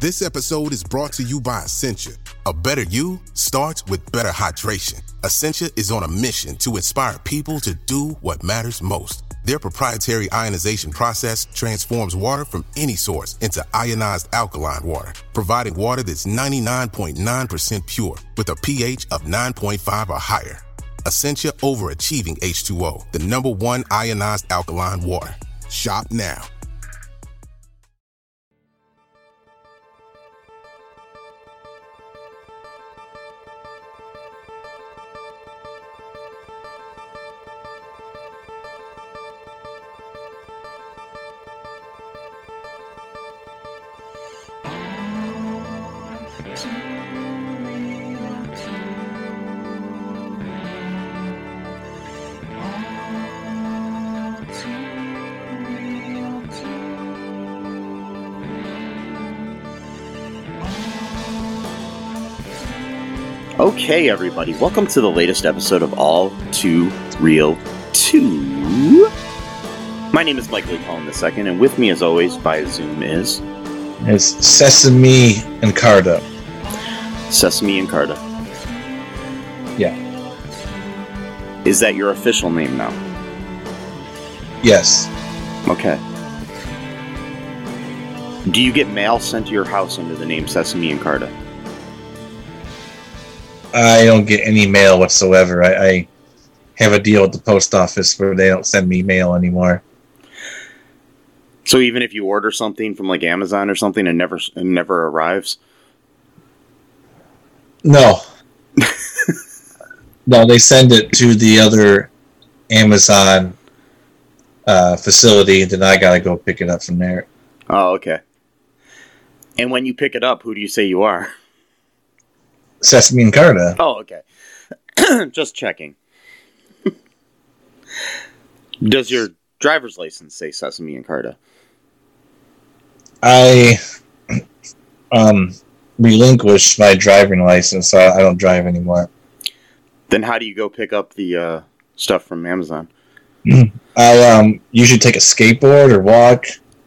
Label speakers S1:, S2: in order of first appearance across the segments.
S1: This episode is brought to you by Essentia. A better you starts with better hydration. Essentia is on a mission to inspire people to do what matters most. Their proprietary ionization process transforms water from any source into ionized alkaline water, providing water that's 99.9% pure with a pH of 9.5 or higher. Essentia Overachieving H2O, the #1 ionized alkaline water. Shop now.
S2: Okay, everybody, welcome to the latest episode of All Too Real 2. My name is Mike Lee Cullen II, and with me, as always, by Zoom is
S3: Sesame and Carta.
S2: Sesame and Carta.
S3: Yeah.
S2: Is that your official name now?
S3: Yes.
S2: Okay. Do you get mail sent to your house under the name Sesame and Carta?
S3: I don't get any mail whatsoever. I have a deal with the post office where they don't send me mail anymore.
S2: So even if you order something from like Amazon or something and never arrives?
S3: No. No, they send it to the other Amazon facility, then I gotta go pick it up from there.
S2: Oh, okay. And when you pick it up, who do you say you are?
S3: Sesame and Carta.
S2: Oh, okay. Just checking. Does your driver's license say Sesame and Carta?
S3: I relinquished my driving license, so I don't drive anymore.
S2: Then how do you go pick up the stuff from Amazon?
S3: I usually take a skateboard or walk.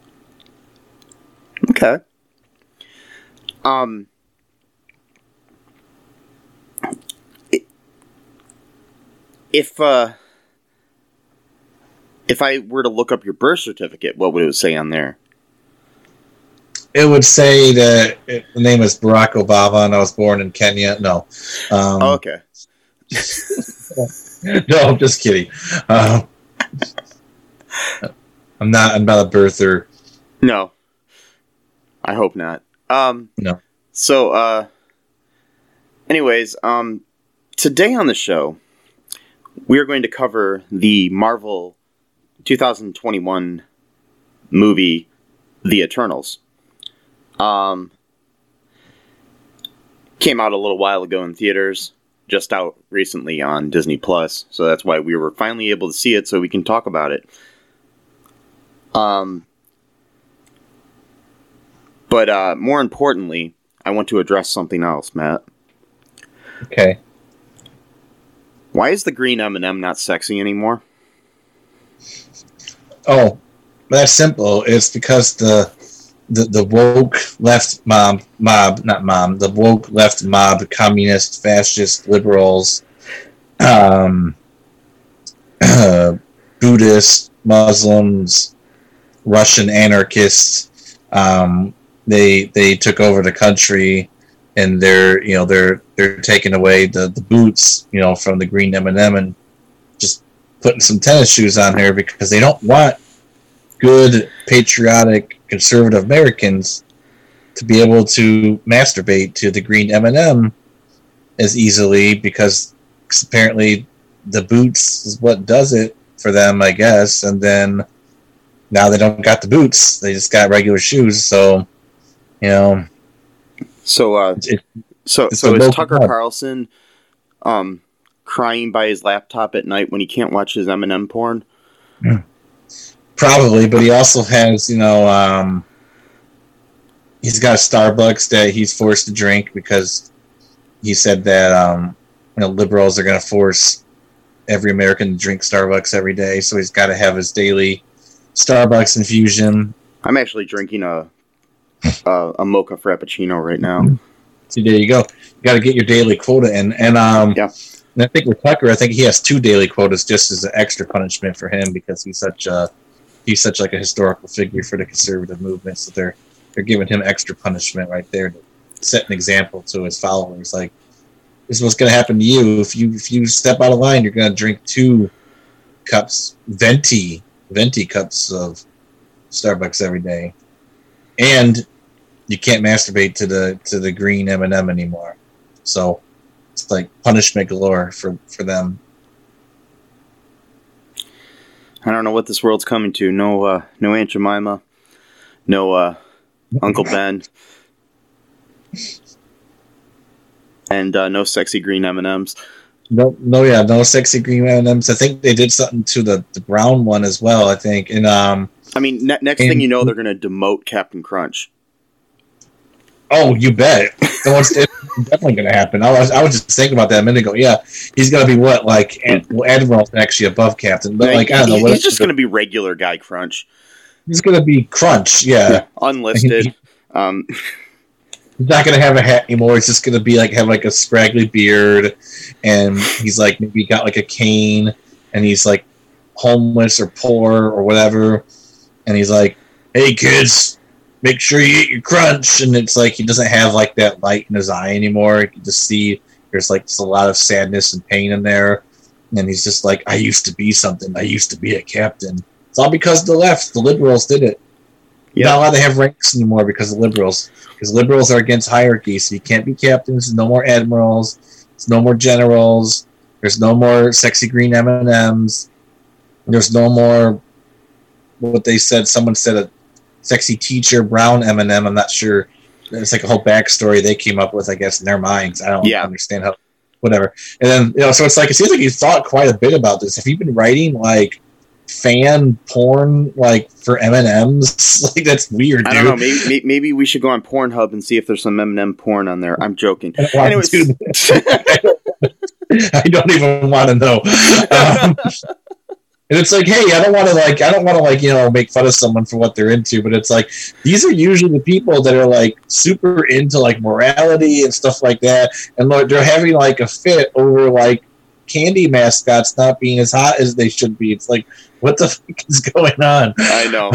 S2: Okay. If I were to look up your birth certificate, what would it say on there?
S3: It would say that the name is Barack Obama and I was born in Kenya. No.
S2: Okay.
S3: No, I'm just kidding. I'm not a birther.
S2: No. I hope not.
S3: No.
S2: So, anyways, today on the show, we are going to cover the Marvel 2021 movie, The Eternals. Came out a little while ago in theaters, just out recently on Disney Plus, so that's why we were finally able to see it, so we can talk about it. But more importantly, I want to address something else, Matt.
S3: Okay.
S2: Why is the green M&M not sexy anymore?
S3: Oh, that's simple. It's because the woke left the woke left mob, communist, fascist, liberals, Buddhists, Muslims, Russian anarchists, they took over the country, and they're taking away the boots, from the green M&M and just putting some tennis shoes on there because they don't want good, patriotic, conservative Americans to be able to masturbate to the green M&M as easily, because apparently the boots is what does it for them, I guess. And then now they don't got the boots; they just got regular shoes. So,
S2: So is Tucker Carlson crying by his laptop at night when he can't watch his M&M porn?
S3: Probably, but he also has, he's got a Starbucks that he's forced to drink because he said that liberals are going to force every American to drink Starbucks every day, so he's got to have his daily Starbucks infusion.
S2: I'm actually drinking a a mocha frappuccino right now.
S3: See, there you go. You got to get your daily quota in, and
S2: Yeah.
S3: And I think with Tucker, I think he has 2 daily quotas just as an extra punishment for him because he's such like a historical figure for the conservative movement. So they're giving him extra punishment right there to set an example to his followers. Like, this is what's going to happen to you if you step out of line. You're going to drink 2 cups, venti cups of Starbucks every day, and you can't masturbate to the green M&M anymore. So it's like punishment galore for them.
S2: I don't know what this world's coming to. No Aunt Jemima, no Uncle Ben, and no sexy green M&Ms.
S3: No sexy green M&Ms. I think they did something to the brown one as well. I think, and
S2: I mean, next thing you know, they're going to demote Captain Crunch.
S3: Oh, you bet. It's definitely going to happen. I was just thinking about that a minute ago. Yeah, he's going to be what, like, Admiral's actually above Captain, but like, I don't know.
S2: He's just going to be regular guy Crunch.
S3: He's going to be Crunch, yeah.
S2: Unlisted.
S3: He's not going to have a hat anymore. He's just going to be like have like a scraggly beard, and he's like maybe got like a cane, and he's like homeless or poor or whatever, and he's like, "Hey kids, make sure you eat your crunch." And it's like he doesn't have like that light in his eye anymore. You can just see there's like just a lot of sadness and pain in there, and he's just like, "I used to be something. I used to be a captain." It's all because the left, the liberals, did it. You're not allowed to have ranks anymore because of liberals. Because liberals are against hierarchy, so you can't be captains. There's no more admirals. There's no more generals. There's no more sexy green M&Ms. There's no more what they said. Someone said a sexy teacher brown M&M. I'm not sure. It's like a whole backstory they came up with, I guess, in their minds. I don't understand how. Whatever. And then so it's like it seems like you thought quite a bit about this. Have you been writing like fan porn like for M&Ms? Like, that's weird, dude.
S2: I don't know. Maybe we should go on Pornhub and see if there's some M&M porn on there. I'm joking.
S3: Anyways. I don't even want to know. And it's like, hey, I don't want to make fun of someone for what they're into, but it's like these are usually the people that are like super into like morality and stuff like that, and they're having like a fit over like candy mascots not being as hot as they should be. It's like, what the fuck is going on?
S2: I know.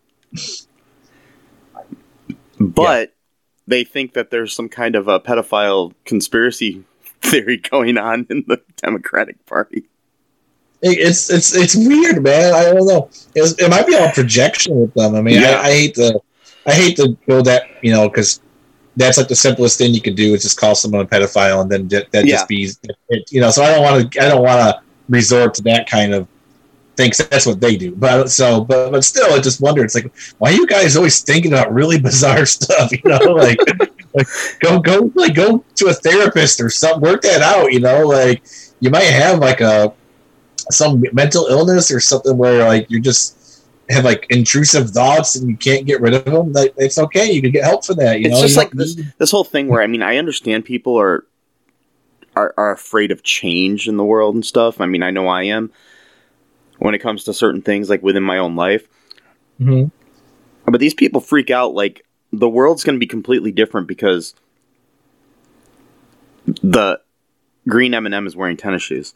S2: But they think that there's some kind of a pedophile conspiracy theory going on in the Democratic Party.
S3: It's weird, man. I don't know. It might be all projection with them. I mean, I hate to go that, because that's like the simplest thing you could do is just call someone a pedophile and then just be it, So I don't want to resort to that kind of thing. 'Cause that's what they do. But still, I just wonder. It's like, why are you guys always thinking about really bizarre stuff? Like, go to a therapist or something. Work that out. Like you might have like some mental illness or something where like you just have like intrusive thoughts and you can't get rid of them. Like, it's okay. You can get help for that.
S2: It's just like this whole thing where, I mean, I understand people are afraid of change in the world and stuff. I mean, I know I am when it comes to certain things like within my own life.
S3: Mm-hmm.
S2: But these people freak out like the world's going to be completely different because the green M&M is wearing tennis shoes.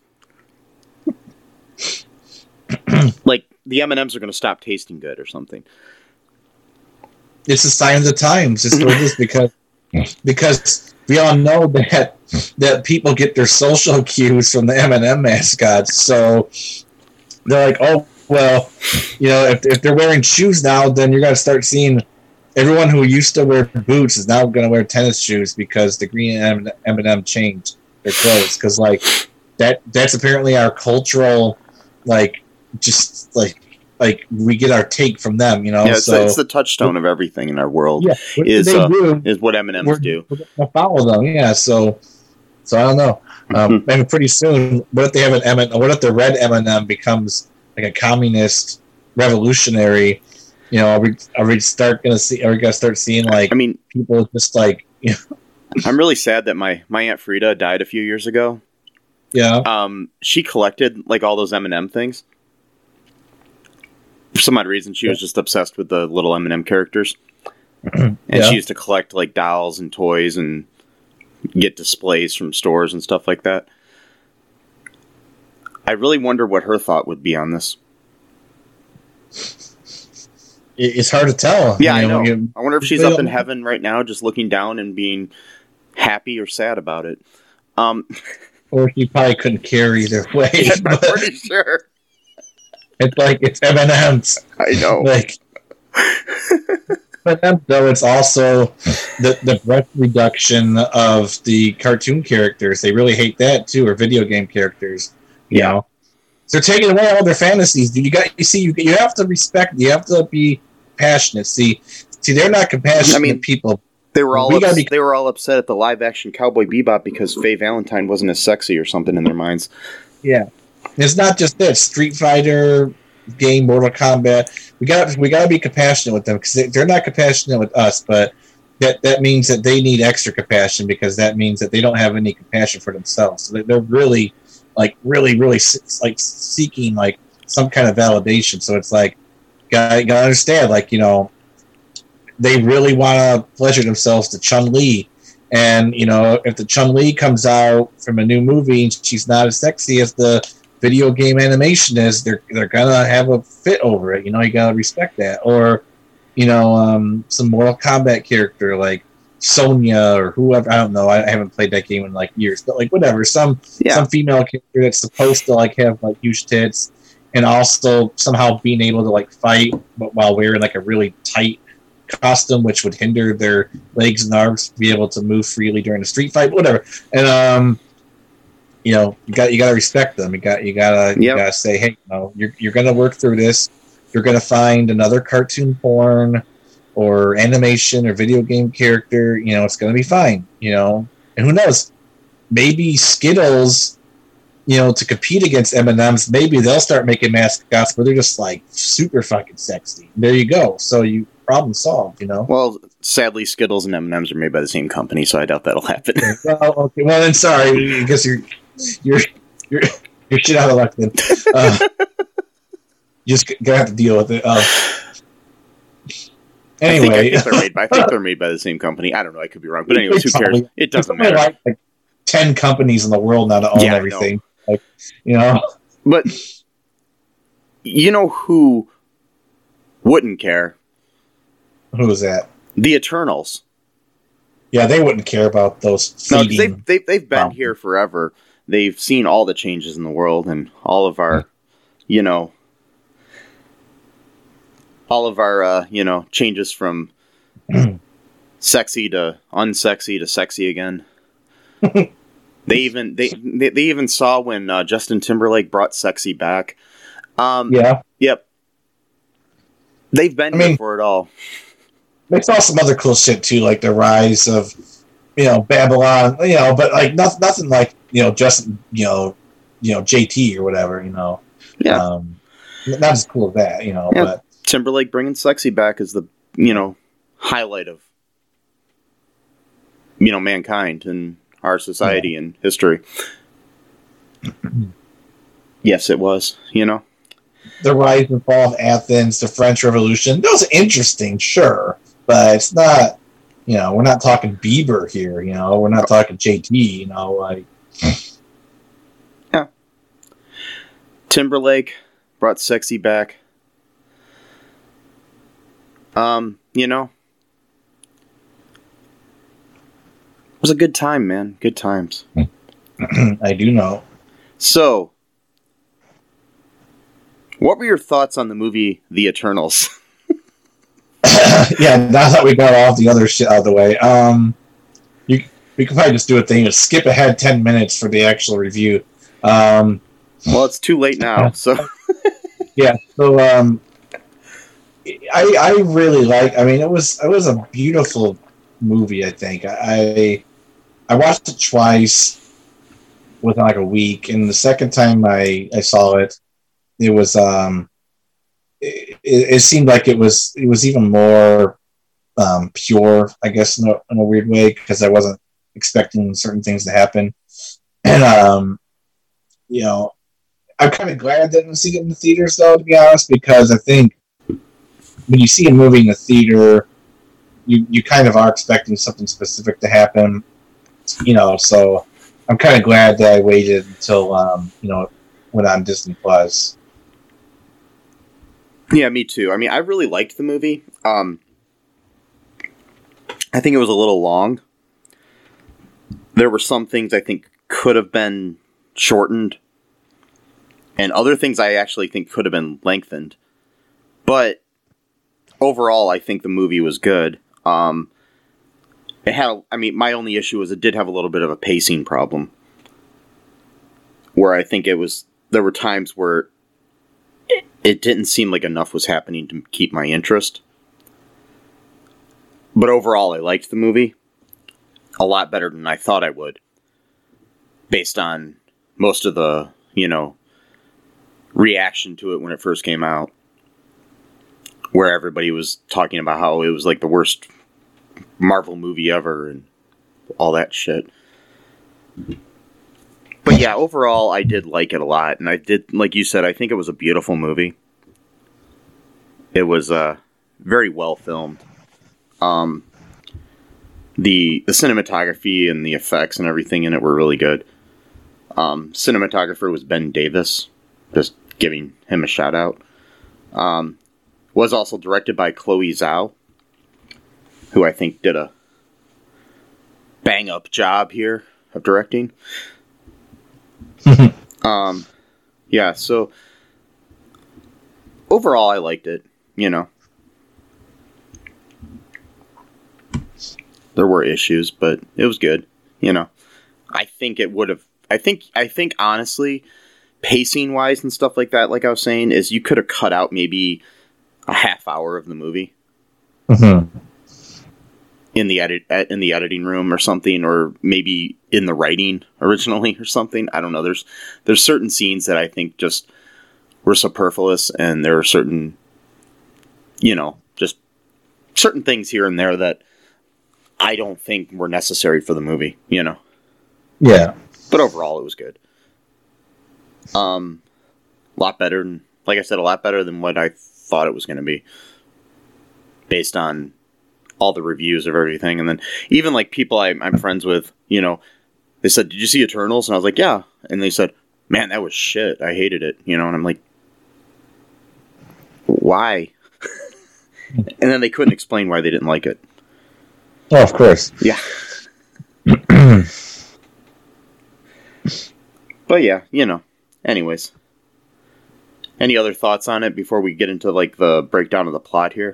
S2: Like, the M&Ms are going to stop tasting good or something.
S3: It's a sign of the times. It's what it is because we all know that people get their social cues from the M&M mascots. So they're like, oh, well, if they're wearing shoes now, then you're going to start seeing everyone who used to wear boots is now going to wear tennis shoes because the green M&M changed their clothes. Because, like, that's apparently our cultural, like, just like we get our take from them, Yeah,
S2: it's the touchstone of everything in our world.
S3: Yeah,
S2: is what M&Ms do.
S3: We're gonna follow them, yeah. So I don't know. And pretty soon, what if they have an M&M? What if the red M&M becomes like a communist revolutionary? Are we gonna start seeing like? I mean, people just like.
S2: I'm really sad that my Aunt Frida died a few years ago.
S3: Yeah.
S2: She collected like all those M&M things. For some odd reason, she was just obsessed with the little M&M characters. And she used to collect like dolls and toys and get displays from stores and stuff like that. I really wonder what her thought would be on this.
S3: It's hard to tell.
S2: Yeah, I know. I wonder if she's up in heaven right now just looking down and being happy or sad about it.
S3: Or she probably couldn't care either way.
S2: I'm pretty sure.
S3: It's like, it's M&M's.
S2: I know.
S3: Like, but though it's also the breadth reduction of the cartoon characters. They really hate that too, or video game characters. You know, so they're taking away all their fantasies. You have to respect. You have to be passionate. See, they're not compassionate people.
S2: They were all they were all upset at the live action Cowboy Bebop because Faye Valentine wasn't as sexy or something in their minds.
S3: Yeah, it's not just that Street Fighter game, Mortal Kombat. We got to be compassionate with them because they're not compassionate with us, but that means that they need extra compassion because that means that they don't have any compassion for themselves. So they're really like seeking like some kind of validation. So it's like, you gotta understand, like, you know, they really want to pleasure themselves to Chun-Li. And, you know, if the Chun-Li comes out from a new movie and she's not as sexy as the video game animation is, they're gonna have a fit over it. You know, you gotta respect that. Or, you know, some Mortal Kombat character like Sonya or whoever, I don't know, I haven't played that game in like years, but like whatever, some female character that's supposed to like have like huge tits and also somehow being able to like fight but while wearing like a really tight costume which would hinder their legs and arms to be able to move freely during a street fight, whatever. And you know, you gotta respect them. You gotta say, hey, you know, you're gonna work through this. You're gonna find another cartoon porn or animation or video game character, you know, it's going to be fine, you know. And who knows, maybe Skittles, you know, to compete against M&M's, maybe they'll start making mascots where they're just like super fucking sexy. There you go. So you problem solved, you know.
S2: Well, sadly, Skittles and M&M's are made by the same company, so I doubt that'll happen.
S3: Well, okay. Well, then sorry. I guess you're shit out of luck then. Just gonna have to deal with it. Anyway,
S2: I think they're made by the same company. I don't know. I could be wrong. But anyways, who cares? It doesn't matter.
S3: Like 10 companies in the world now to own everything. Like, you know.
S2: But you know who wouldn't care?
S3: Who is that?
S2: The Eternals.
S3: Yeah, they wouldn't care about those.
S2: No, they've been here forever. They've seen all the changes in the world and all of our, you know, changes from sexy to unsexy to sexy again. They even saw when Justin Timberlake brought sexy back. Yep. They've been here for it all.
S3: They saw some other cool shit too, like the rise of, you know, Babylon, you know, but like nothing like, you know, Justin, you know, JT or whatever, you know.
S2: Yeah.
S3: Not as cool as that, you know, but
S2: Timberlake bringing sexy back is the, you know, highlight of, you know, mankind and our society and history. Yes, it was, you know.
S3: The rise and fall of Athens, the French Revolution. Those are interesting, sure, but it's not, you know, we're not talking Bieber here, you know, we're not talking JT, you know, like.
S2: Yeah. Timberlake brought sexy back. You know, it was a good time, man. Good times.
S3: I do know.
S2: So, what were your thoughts on the movie The Eternals?
S3: Yeah, now that we got all the other shit out of the way, we could probably just do a thing and skip ahead 10 minutes for the actual review.
S2: Well, it's too late now, so.
S3: Yeah, so I really like. I mean, it was a beautiful movie. I think I watched it twice within like a week, and the second time I saw it, it was it seemed like it was even more pure, I guess, in a weird way, because I wasn't expecting certain things to happen, and you know, I'm kind of glad I didn't see it in the theaters, though, to be honest, because I think when you see a movie in the theater, you kind of are expecting something specific to happen, so I'm kind of glad that I waited until it went on Disney Plus.
S2: Yeah, me too. I mean, I really liked the movie. I think it was a little long. There were some things I think could have been shortened, and other things I actually think could have been lengthened. But overall, I think the movie was good. My only issue was it did have a little bit of a pacing problem, where I think there were times where it didn't seem like enough was happening to keep my interest. But overall, I liked the movie a lot better than I thought I would, based on most of the, reaction to it when it first came out, where everybody was talking about how it was like the worst Marvel movie ever and all that shit. But yeah, overall, I did like it a lot, and I did, like you said, I think it was a beautiful movie. It was very well filmed. The cinematography and the effects and everything in it were really good. Cinematographer was Ben Davis, just giving him a shout out. Was also directed by Chloe Zhao, who I think did a bang up job here of directing. Yeah, so overall I liked it, There were issues, but it was good, I think it would have, I think honestly, pacing wise and stuff like that, like I was saying, is you could have cut out maybe a half hour of the movie.
S3: Mm-hmm.
S2: In the editing room or something, or maybe in the writing originally or something. I don't know. There's certain scenes that I think just were superfluous, and there are certain, just certain things here and there that I don't think were necessary for the movie,
S3: Yeah.
S2: But overall, it was good. Lot better than, like I said, a lot better than what I thought it was going to be, based on all the reviews of everything. And then even like people I'm friends with, they said, "Did you see Eternals?" And I was like, "Yeah." And they said, "Man, that was shit. I hated it." And I'm like, "Why?" And then they couldn't explain why they didn't like it.
S3: Oh, of course.
S2: Yeah. But yeah, anyways. Any other thoughts on it before we get into like the breakdown of the plot here?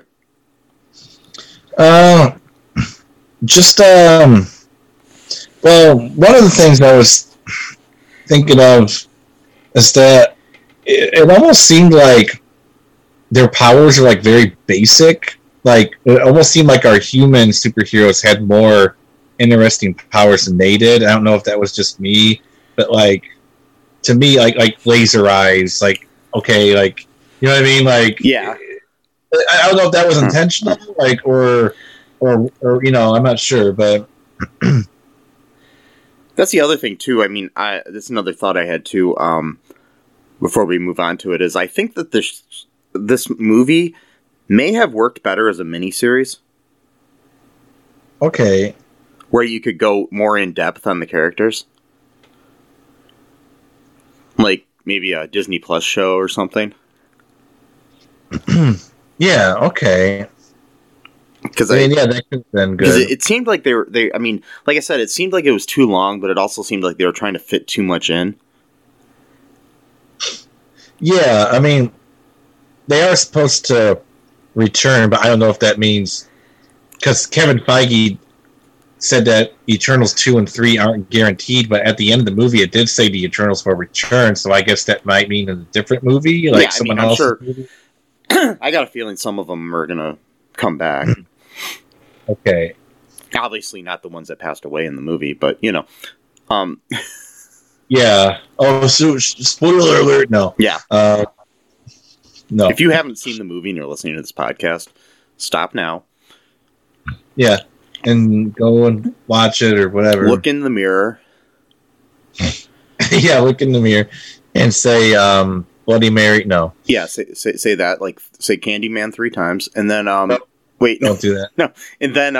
S3: Just, well, one of the things I was thinking of is that it almost seemed like their powers are like very basic. Like, it almost seemed like our human superheroes had more interesting powers than they did. I don't know if that was just me, but like, to me, like laser eyes, like, okay, like, you know what I mean? Like,
S2: yeah.
S3: I don't know if that was intentional, like, or I'm not sure, but
S2: that's the other thing too. I mean, that's another thought I had too. Before we move on to it, is I think that this movie may have worked better as a miniseries.
S3: Okay,
S2: where you could go more in depth on the characters, like maybe a Disney Plus show or something.
S3: Yeah. Okay.
S2: Because
S3: that could have been good.
S2: It seemed like they. I mean, like I said, it seemed like it was too long, but it also seemed like they were trying to fit too much in.
S3: Yeah, I mean, they are supposed to return, but I don't know if that means, because Kevin Feige said that Eternals 2 and 3 aren't guaranteed, but at the end of the movie, it did say the Eternals will return, so I guess that might mean in a different movie, like someone else's
S2: sure.
S3: movie.
S2: I got a feeling some of them are gonna come back.
S3: Okay.
S2: Obviously not the ones that passed away in the movie, but
S3: Yeah. Oh, so spoiler alert! No.
S2: Yeah.
S3: No.
S2: If you haven't seen the movie and you're listening to this podcast, stop now.
S3: Yeah, and go and watch it or whatever.
S2: Look in the mirror.
S3: Yeah, look in the mirror and say, Bloody Mary. No.
S2: Yeah, say that. Like, say Candyman 3 times, and then Wait,
S3: don't do that.
S2: No, and then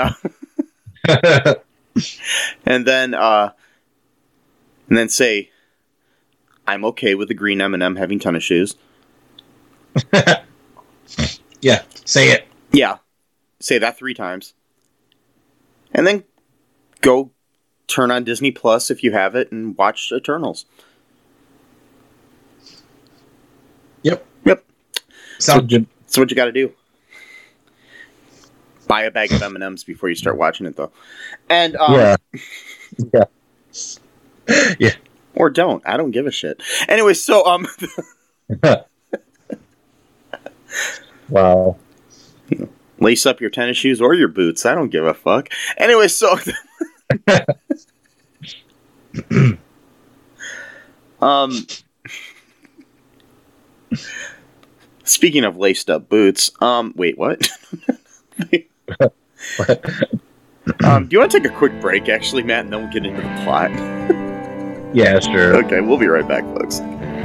S2: and then say, I'm okay with the green M&M having tennis shoes.
S3: Yeah, say it.
S2: Yeah, say that 3 times, and then go turn on Disney Plus if you have it and watch Eternals.
S3: Yep.
S2: Sounds
S3: good.
S2: That's what you got to do. Buy a bag of M&Ms before you start watching it, though. And
S3: yeah.
S2: Or don't. I don't give a shit. Anyway, so
S3: Wow.
S2: Lace up your tennis shoes or your boots. I don't give a fuck. Anyway, so speaking of laced up boots, wait, what?
S3: What?
S2: Do you want to take a quick break, actually, Matt, and then we'll get into the plot?
S3: Yeah, sure.
S2: Okay, we'll be right back, folks.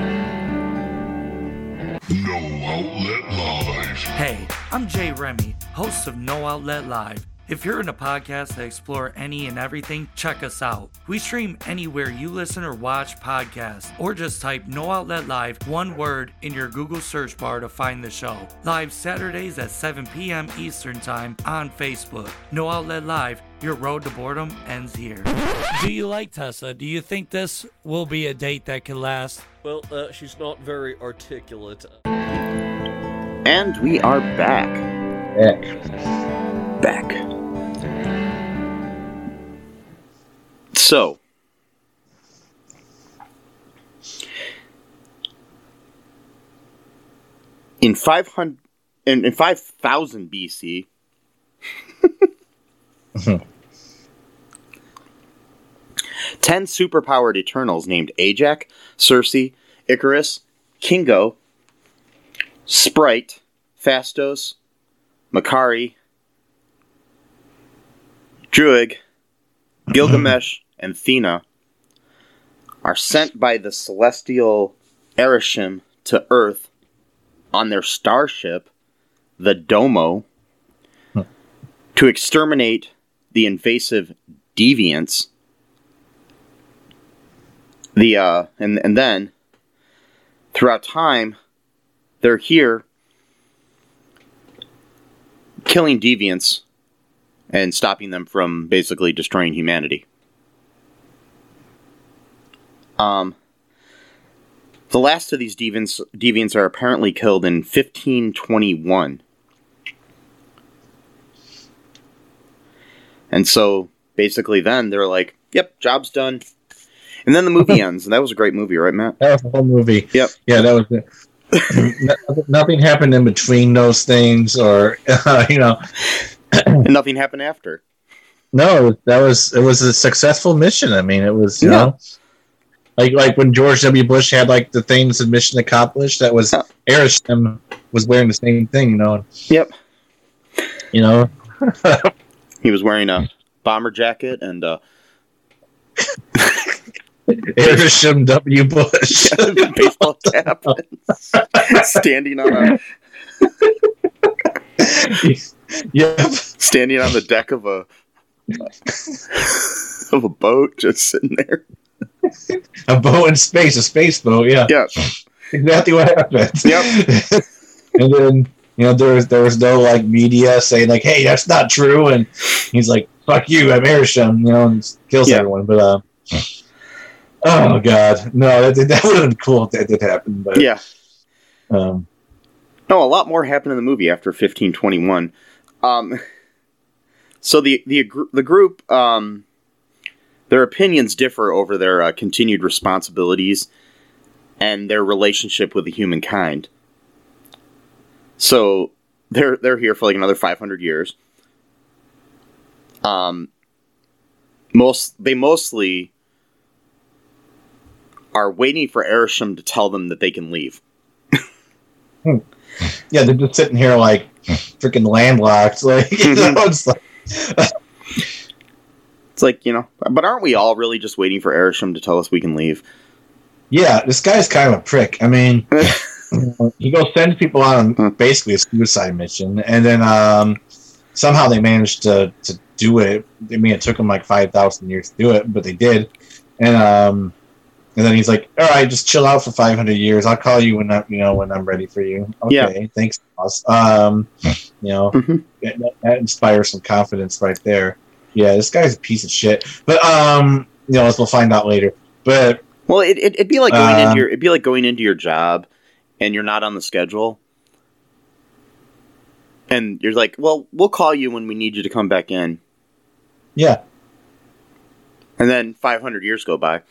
S4: No Outlet Live.
S5: Hey, I'm Jay Remy, host of No Outlet Live. If you're in a podcast that explore any and everything, check us out. We stream anywhere you listen or watch podcasts, or just type No Outlet Live, one word, in your Google search bar to find the show. Live Saturdays at 7 p.m. Eastern Time on Facebook. No Outlet Live, your road to boredom ends here. Do you like Tessa? Do you think this will be a date that can last?
S6: Well, she's not very articulate.
S2: And we are back. Back. So, in 5000 BC, 10 superpowered Eternals named Ajax, Circe, Icarus, Kingo, Sprite, Phastos, Makari, Druig, Gilgamesh, and Thena are sent by the celestial Ereshkigal to Earth on their starship, the Domo, to exterminate the invasive deviants. And then, throughout time, they're here killing deviants and stopping them from basically destroying humanity. The last of these deviants are apparently killed in 1521. And so, basically then, they're like, yep, job's done. And then the movie ends, and that was a great movie, right, Matt?
S3: That was the whole movie.
S2: Yep.
S3: Yeah, that was it. Nothing happened in between those things, or,
S2: And nothing happened after.
S3: No, it was a successful mission. I mean, it was, you know, like when George W. Bush had like the things and mission accomplished. That was Ereshkigal was wearing the same thing, you know.
S2: Yep.
S3: You know,
S2: he was wearing a bomber jacket and
S3: Ereshkigal W. Bush
S2: baseball cap, standing on standing on the deck of a boat, just sitting there.
S3: A boat in space, a space boat, yeah.
S2: Yeah.
S3: Exactly what happened.
S2: Yep.
S3: And then, you know, there was no like media saying like, hey, that's not true, and he's like, fuck you, I'm Ereshkigal, you know, and kills everyone. But oh god. No, that would have been cool if that did happen, but
S2: yeah. No, a lot more happened in the movie after 1521. So the group, their opinions differ over their continued responsibilities and their relationship with the humankind. So they're here for like another 500 years. They mostly are waiting for Ereshkigal to tell them that they can leave.
S3: Yeah, they're just sitting here like freaking landlocked. Like, you know, it's like, you know, but aren't we all really just waiting for Ereshkigal to tell us we can leave? Yeah, this guy's kind of a prick. I mean, he goes send people on basically a suicide mission, and then somehow they managed to do it. I mean, it took them like 5,000 years to do it, but they did. And then he's like, "All right, just chill out for 500 years. I'll call you when I'm ready for you." Okay, thanks, boss. That inspires some confidence right there. Yeah, this guy's a piece of shit. But as we'll find out later. But
S2: well, it'd be like going into your job, and you're not on the schedule, and you're like, "Well, we'll call you when we need you to come back in."
S3: Yeah.
S2: And then 500 years go by.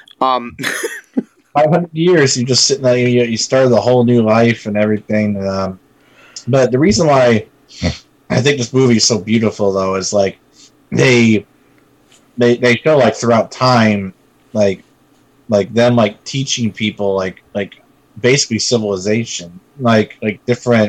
S3: 500 years, you're just sitting there. You started a whole new life and everything. But the reason why I think this movie is so beautiful, though, is like they show like throughout time, like them like teaching people like basically civilization, like different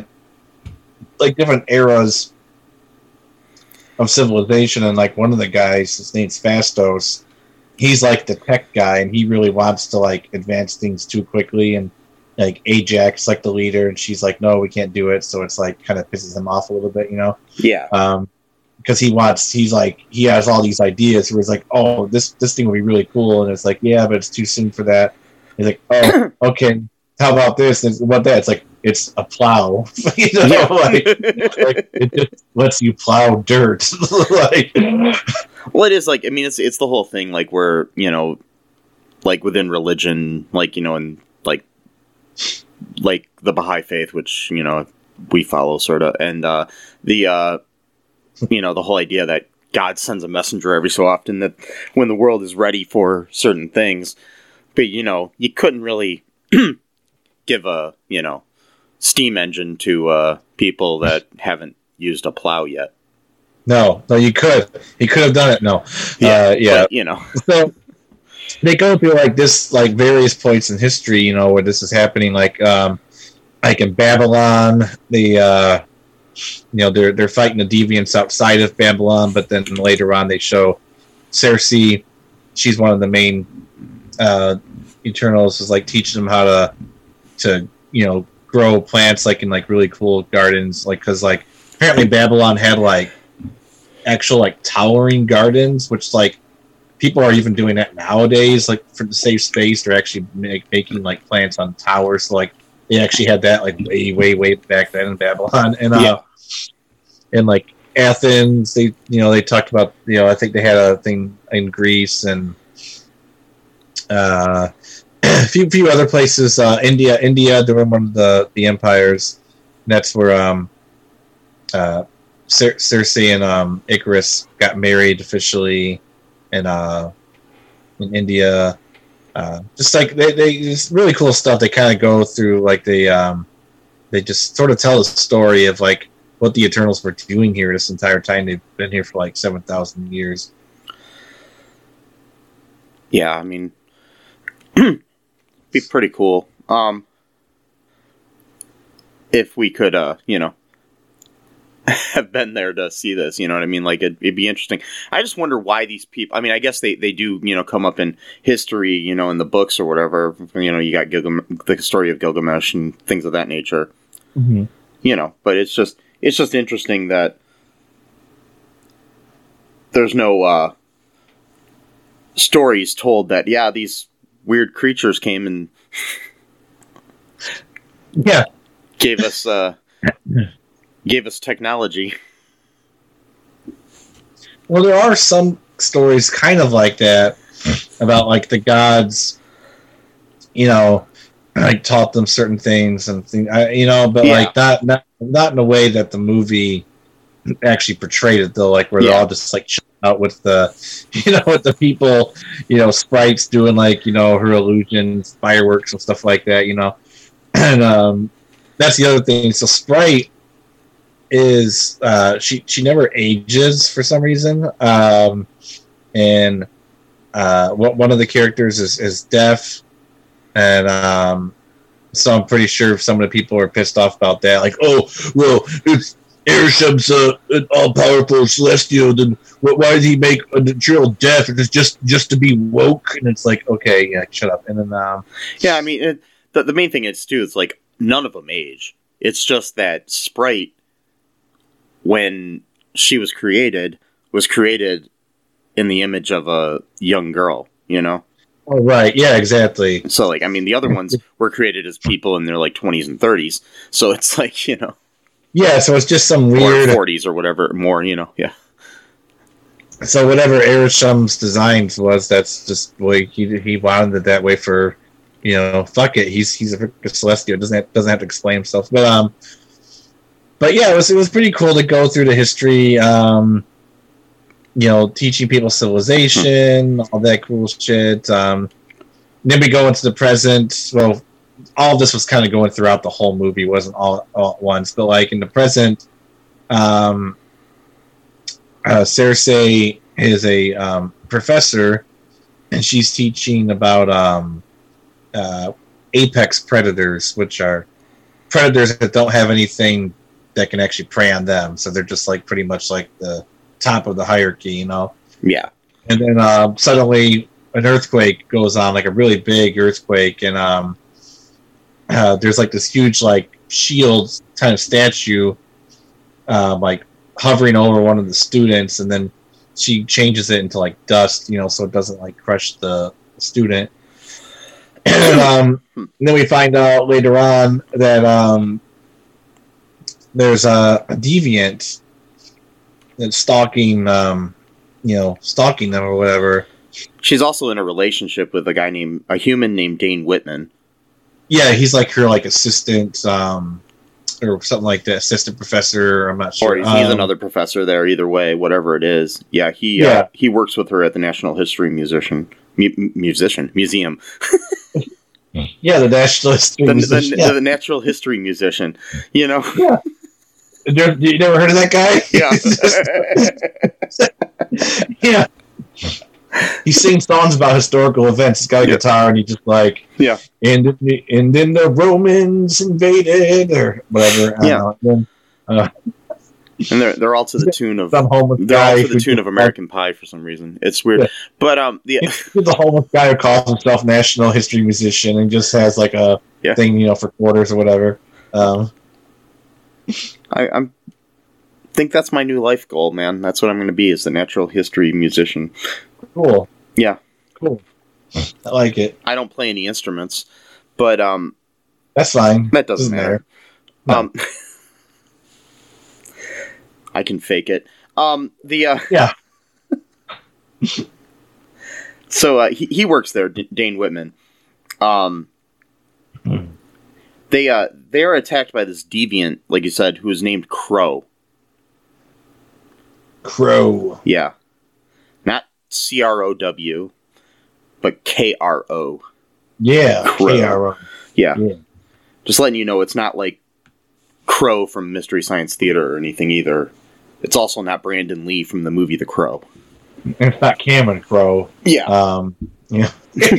S3: eras of civilization. And like one of the guys, his name's Fastos. He's like the tech guy, and he really wants to like advance things too quickly. And like Ajax, like the leader, and she's like, "No, we can't do it." So it's like kind of pisses him off a little bit,
S2: Yeah.
S3: Because he has all these ideas where he's like, "Oh, this thing would be really cool," and it's like, "Yeah, but it's too soon for that." He's like, "Oh, okay. How about this? What that?" It's like, it's a plow, like it just lets you plow dirt, like.
S2: Well, it is like, I mean, it's the whole thing, like where, like within religion, like, and like the Baha'i faith, which, we follow sort of, and the whole idea that God sends a messenger every so often, that when the world is ready for certain things, but, you couldn't really give a, steam engine to people that haven't used a plow yet.
S3: No, you could. He could have done it. No.
S2: Yeah. But,
S3: So they go through like this, like various points in history, where this is happening. Like in Babylon, they're fighting the deviants outside of Babylon, but then later on they show Cersei. She's one of the main Eternals, is like teaching them how to grow plants like in like really cool gardens, like because like apparently Babylon had like actual like towering gardens, which like people are even doing that nowadays, like for to save space. They're actually making like plants on towers. So, like they actually had that like way back then in Babylon, and and like Athens, they talked about I think they had a thing in Greece and a few other places. India, they were one of the empires. And that's where Cersei and Icarus got married officially, and in India, just like they just really cool stuff. They kind of go through like they just sort of tell the story of like what the Eternals were doing here this entire time. They've been here for like 7,000 years.
S2: Yeah, I mean, be pretty cool. If we could, have been there to see this, you know what I mean? Like, it'd be interesting. I just wonder why these people, I mean, I guess they do, come up in history, in the books or whatever. You got the story of Gilgamesh and things of that nature.
S3: Mm-hmm.
S2: But it's just interesting that there's no stories told that, yeah, these weird creatures came and gave us technology.
S3: Well, there are some stories kind of like that about like the gods, like taught them certain things and things, but like not in a way that the movie actually portrayed it though, like where they're all just like chilling out with the, with the people, sprites doing like, her illusions, fireworks and stuff like that, and that's the other thing. So Sprite is she never ages for some reason, and one of the characters is deaf, and so I'm pretty sure some of the people are pissed off about that. Like, oh well, it's Arisham's an all-powerful celestial. Then why does he make a drill deaf? It's just to be woke. And it's like, okay, yeah, shut up. And then
S2: I mean, the main thing is too. It's like none of them age. It's just that Sprite, when she was created in the image of a young girl, you know?
S3: Oh, right. Yeah, exactly.
S2: So, like, I mean, the other ones were created as people in their, like, 20s and 30s. So it's like, you know.
S3: Yeah, so it's just some
S2: Or
S3: weird...
S2: 40s or whatever, more, you know, yeah.
S3: So whatever Arisham's designs was, that's just like he wanted it that way for, you know, fuck it. He's a Celestial. Doesn't have to explain himself. But yeah, it was pretty cool to go through the history. You know, teaching people civilization, all that cool shit. Then we go into the present. Well, all of this was kind of going throughout the whole movie. It wasn't all at once, but like in the present, Cersei is a professor, and she's teaching about apex predators, which are predators that don't have anything that can actually prey on them. So they're just like pretty much like the top of the hierarchy, you know?
S2: Yeah.
S3: And then suddenly an earthquake goes on, like a really big earthquake, and there's like this huge like shield kind of statue, like hovering over one of the students, and then she changes it into like dust, you know, so it doesn't like crush the student. And then we find out later on that there's a deviant that's stalking them or whatever.
S2: She's also in a relationship with a human named Dane Whitman.
S3: Yeah, he's like her like assistant, or something like that, assistant professor. I'm not sure.
S2: Or he's another professor there. Either way, whatever it is. Yeah, he works with her at the National History Museum.
S3: Yeah, the National History Musician.
S2: The Natural History Musician. You know.
S3: Yeah. You never heard of that guy?
S2: Yeah.
S3: Yeah. He sings songs about historical events. He's got a guitar, and he just like,
S2: yeah.
S3: And then the Romans invaded, or whatever.
S2: And they're all to the tune of
S3: some homeless guy.
S2: Of American Pie for some reason. It's weird, yeah. But
S3: He's a homeless guy who calls himself National History Musician and just has like a thing, you know, for quarters or whatever.
S2: I think that's my new life goal, man. That's what I'm going to be, is the Natural History Musician.
S3: Cool.
S2: Yeah.
S3: Cool. I like it.
S2: I don't play any instruments, but
S3: that's fine.
S2: That doesn't matter. No. I can fake it.
S3: Yeah.
S2: So he works there, Dane Whitman. They are attacked by this deviant, like you said, who is named Crow.
S3: Crow.
S2: Yeah. Not CROW, but KRO.
S3: Yeah,
S2: Crow.
S3: KRO.
S2: Yeah. Just letting you know, it's not like Crow from Mystery Science Theater or anything either. It's also not Brandon Lee from the movie The Crow.
S3: And it's not Cameron Crowe.
S2: Yeah.
S3: Yeah.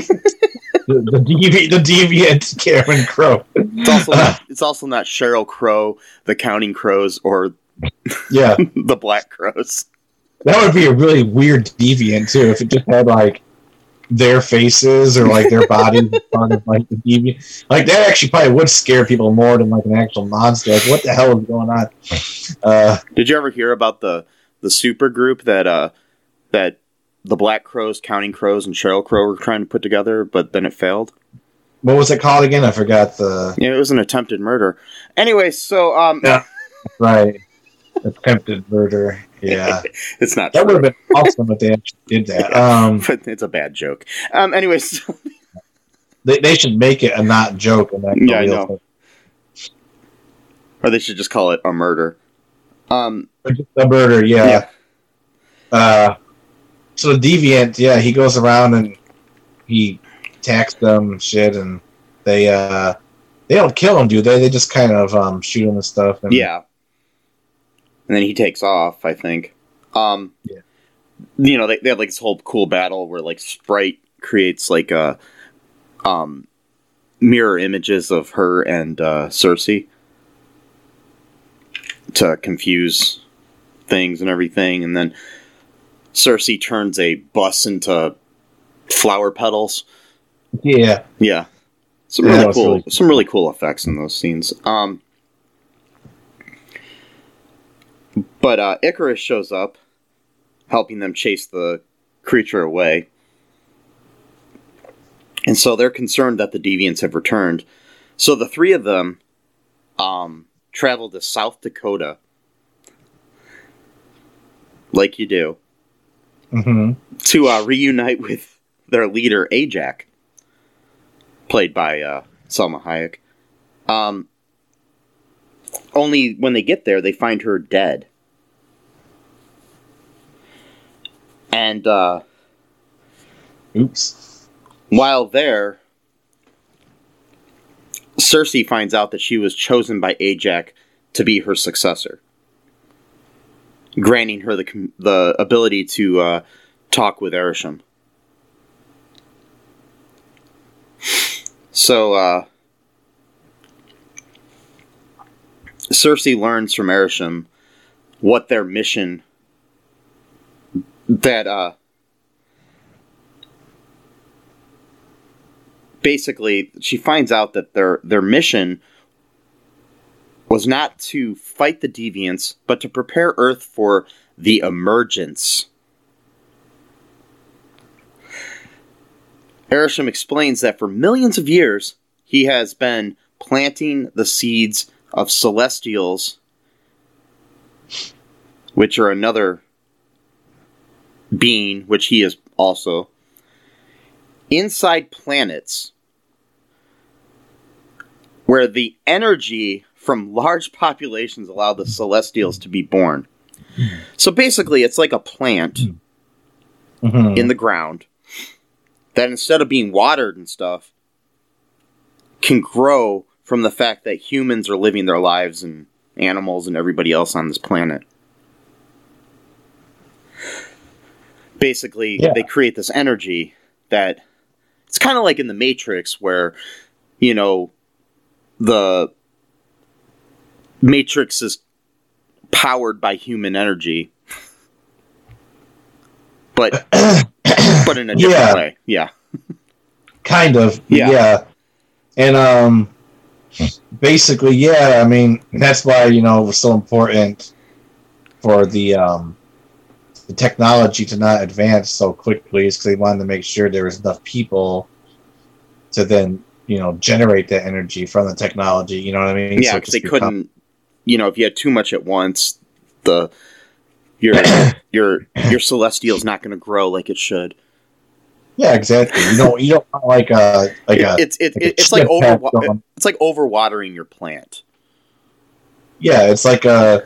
S3: the deviant Cameron Crowe.
S2: It's also not Sheryl Crow, the Counting Crows, or the Black Crows.
S3: That would be a really weird deviant too, if it just had like their faces or like their bodies in front of like the deviant. Like that actually probably would scare people more than like an actual monster. Like, what the hell is going on?
S2: Did you ever hear about the super group that the Black Crows, Counting Crows, and Sheryl Crow were trying to put together, but then it failed?
S3: What was it called again? I forgot
S2: Yeah, it was an attempted murder. Anyway, so
S3: yeah, right. Attempted murder. Yeah.
S2: It's not
S3: that would have been awesome if they actually did that.
S2: But it's a bad joke. Anyways.
S3: They should make it a not joke. And that
S2: I know. Or they should just call it a murder.
S3: A murder, yeah. So the deviant, he goes around and he attacks them and shit, and they don't kill him, do they? They just kind of shoot him and stuff. And,
S2: yeah. And then he takes off, I think. You know, they have like this whole cool battle where like Sprite creates like mirror images of her and Cersei to confuse things and everything, and then Cersei turns a bus into flower petals.
S3: Yeah.
S2: Some really cool effects in those scenes. But Icarus shows up, helping them chase the creature away. And so they're concerned that the deviants have returned. So the three of them travel to South Dakota, like you do, to reunite with their leader, Ajak, played by Salma Hayek. Only when they get there, they find her dead. And,
S3: oops.
S2: While there, Cersei finds out that she was chosen by Ajak to be her successor, granting her the ability to talk with Arishem. So, Cersei learns from Arishem what their mission, that basically she finds out that their mission was not to fight the deviants, but to prepare Earth for the emergence. Arishem explains that for millions of years he has been planting the seeds of Celestials, which are another being, which he is also, inside planets where the energy from large populations allow the Celestials to be born. So basically, it's like a plant in the ground that instead of being watered and stuff, can grow from the fact that humans are living their lives and animals and everybody else on this planet. Basically, they create this energy that it's kind of like in the Matrix where, you know, the Matrix is powered by human energy, but in a different way. Yeah.
S3: Kind of.
S2: Yeah.
S3: Yeah. And basically, I mean, that's why, you know, it was so important for the technology to not advance so quickly, is because they wanted to make sure there was enough people to then, you know, generate that energy from the technology. You know what I mean?
S2: Yeah, because they couldn't. You know, if you had too much at once, your Celestial's not going to grow like it should.
S3: Yeah, exactly. You don't want
S2: it's like overwatering your plant.
S3: Yeah, it's like a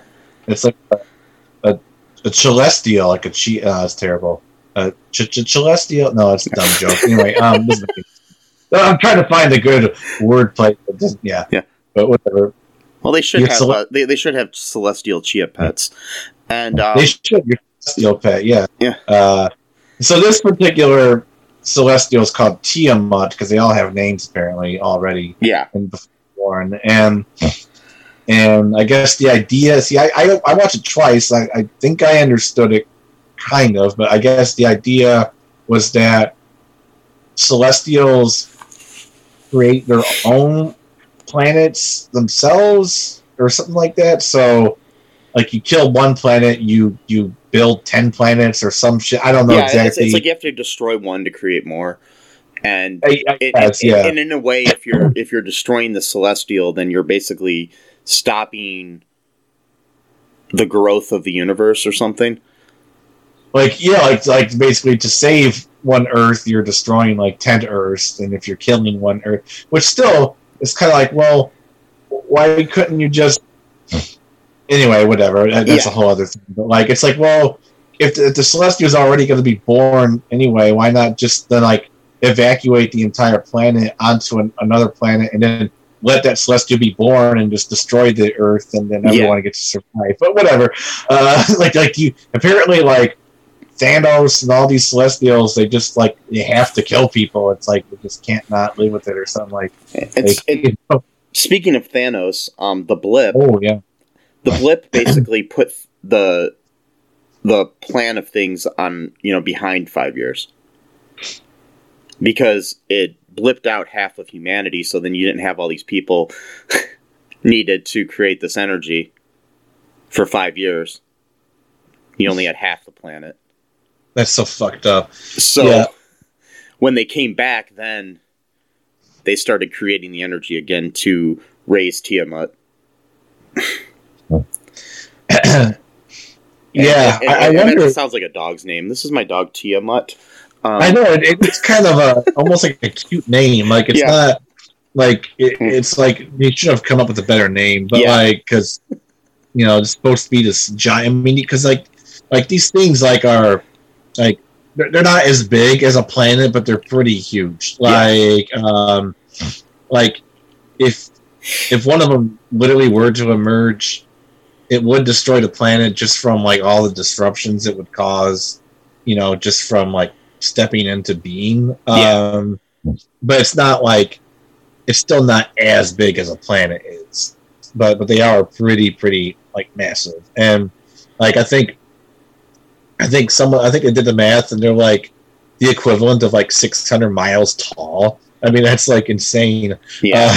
S3: celestial, like a it's terrible. Celestial? No, it's a dumb joke. Anyway, I'm trying to find a good wordplay. Yeah. But whatever.
S2: Well, they should have they should have celestial chia pets, and
S3: they should. Your celestial pet, yeah.
S2: Yeah.
S3: So this particular celestial is called Tiamat because they all have names apparently already.
S2: Yeah.
S3: And before, and I guess the idea. See, I watched it twice. I think I understood it kind of, but I guess the idea was that Celestials create their own planets themselves or something like that. So like you kill one planet, you build 10 planets or some shit. I don't know exactly.
S2: It's like you have to destroy one to create more. And and in a way, if you're destroying the Celestial, then you're basically stopping the growth of the universe or something.
S3: Like basically to save one Earth, you're destroying like 10 Earths, and if you're killing one Earth, which still is kind of like, well, why couldn't you just? Anyway, whatever. That's a whole other thing. But like, it's like, well, if the Celestial is already going to be born anyway, why not just then like evacuate the entire planet onto another planet and then let that Celestial be born and just destroy the Earth, and then everyone gets to survive. But whatever. Like you apparently like Thanos and all these Celestials, they just like you have to kill people. It's like you just can't not live with it or something like.
S2: Speaking of Thanos, the blip.
S3: Oh yeah.
S2: The blip basically put the plan of things on, you know, behind 5 years. Because it blipped out half of humanity, so then you didn't have all these people needed to create this energy for 5 years. He only had half the planet.
S3: That's so fucked up.
S2: So when they came back, then they started creating the energy again to raise Tiamat.
S3: I wonder.
S2: It sounds like a dog's name. This is my dog Tiamat.
S3: I know it's kind of almost like a cute name. Like it's not like it's like they should have come up with a better name. But like because it's supposed to be this giant. I mean, because like these things like are like they're not as big as a planet, but they're pretty huge. Like like if one of them literally were to emerge, it would destroy the planet just from like all the disruptions it would cause, just from like stepping into being. But it's not like it's still not as big as a planet is. But they are pretty like massive. And like I think they did the math and they're like the equivalent of like 600 miles tall. I mean that's like insane. Yeah.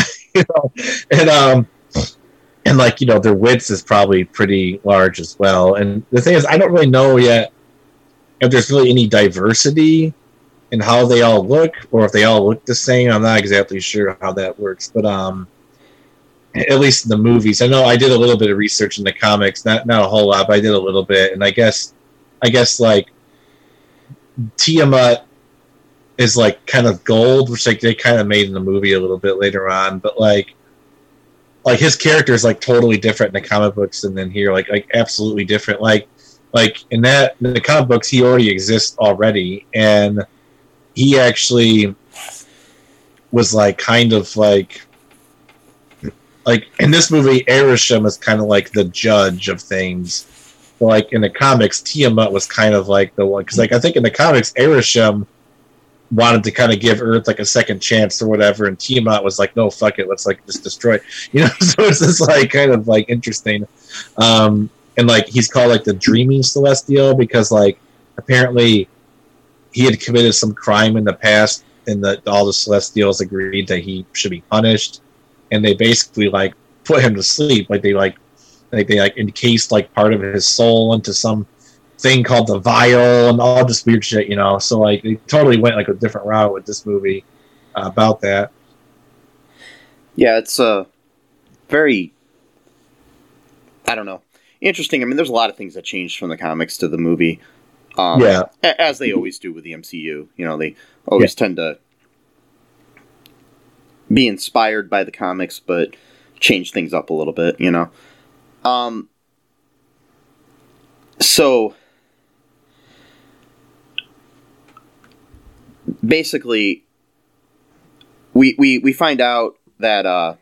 S3: And like, their width is probably pretty large as well. And the thing is, I don't really know yet if there's really any diversity in how they all look, or if they all look the same. I'm not exactly sure how that works. But at least in the movies, I know I did a little bit of research in the comics, not a whole lot, but I did a little bit. And I guess like Tiamat is like kind of gold, which like they kind of made in the movie a little bit later on. But like his character is like totally different in the comic books and then here, like absolutely different. Like in the comic books, he already exists already, and he actually was like kind of like in this movie, Arishem is kind of like the judge of things. But like in the comics, Tiamat was kind of like the one, because like I think in the comics, Arishem wanted to kind of give Earth like a second chance or whatever, and Tiamat was like, no, fuck it, let's like just destroy it. So it's just like kind of like interesting. And like he's called like the Dreaming Celestial because like apparently he had committed some crime in the past, and all the Celestials agreed that he should be punished, and they basically like put him to sleep. Like they encased like part of his soul into some thing called the vial and all this weird shit, So like they totally went like a different route with this movie about that.
S2: Yeah, it's very, I don't know, interesting. I mean, there's a lot of things that changed from the comics to the movie. As they always do with the MCU. They always tend to be inspired by the comics, but change things up a little bit. So basically, we find out that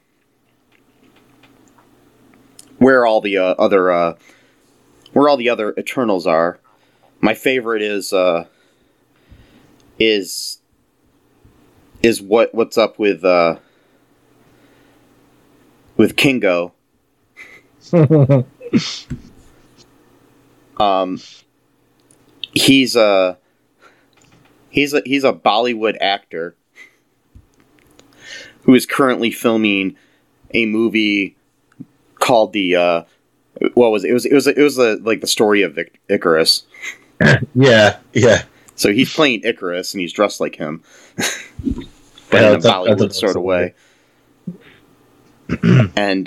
S2: where all the other Eternals are. My favorite is what's up with Kingo. He's a Bollywood actor who is currently filming a movie called the what was it? It was like the story of Icarus.
S3: Yeah.
S2: So he's playing Icarus and he's dressed like him, but in a Bollywood sort of way. And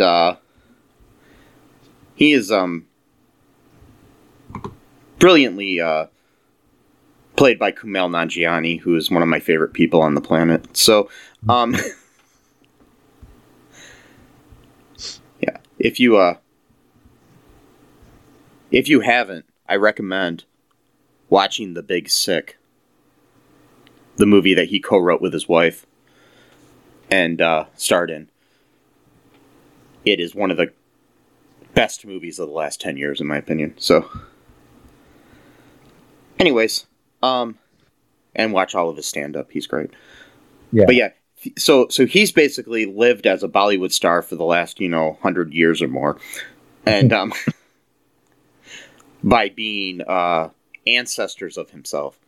S2: he is brilliantly played by Kumail Nanjiani, who is one of my favorite people on the planet. So, yeah, if you haven't, I recommend watching The Big Sick, the movie that he co-wrote with his wife and starred in. It is one of the best movies of the last 10 years, in my opinion. So, anyways, and watch all of his stand-up. He's great. Yeah. But yeah, so he's basically lived as a Bollywood star for the last, 100 years or more. And by being ancestors of himself.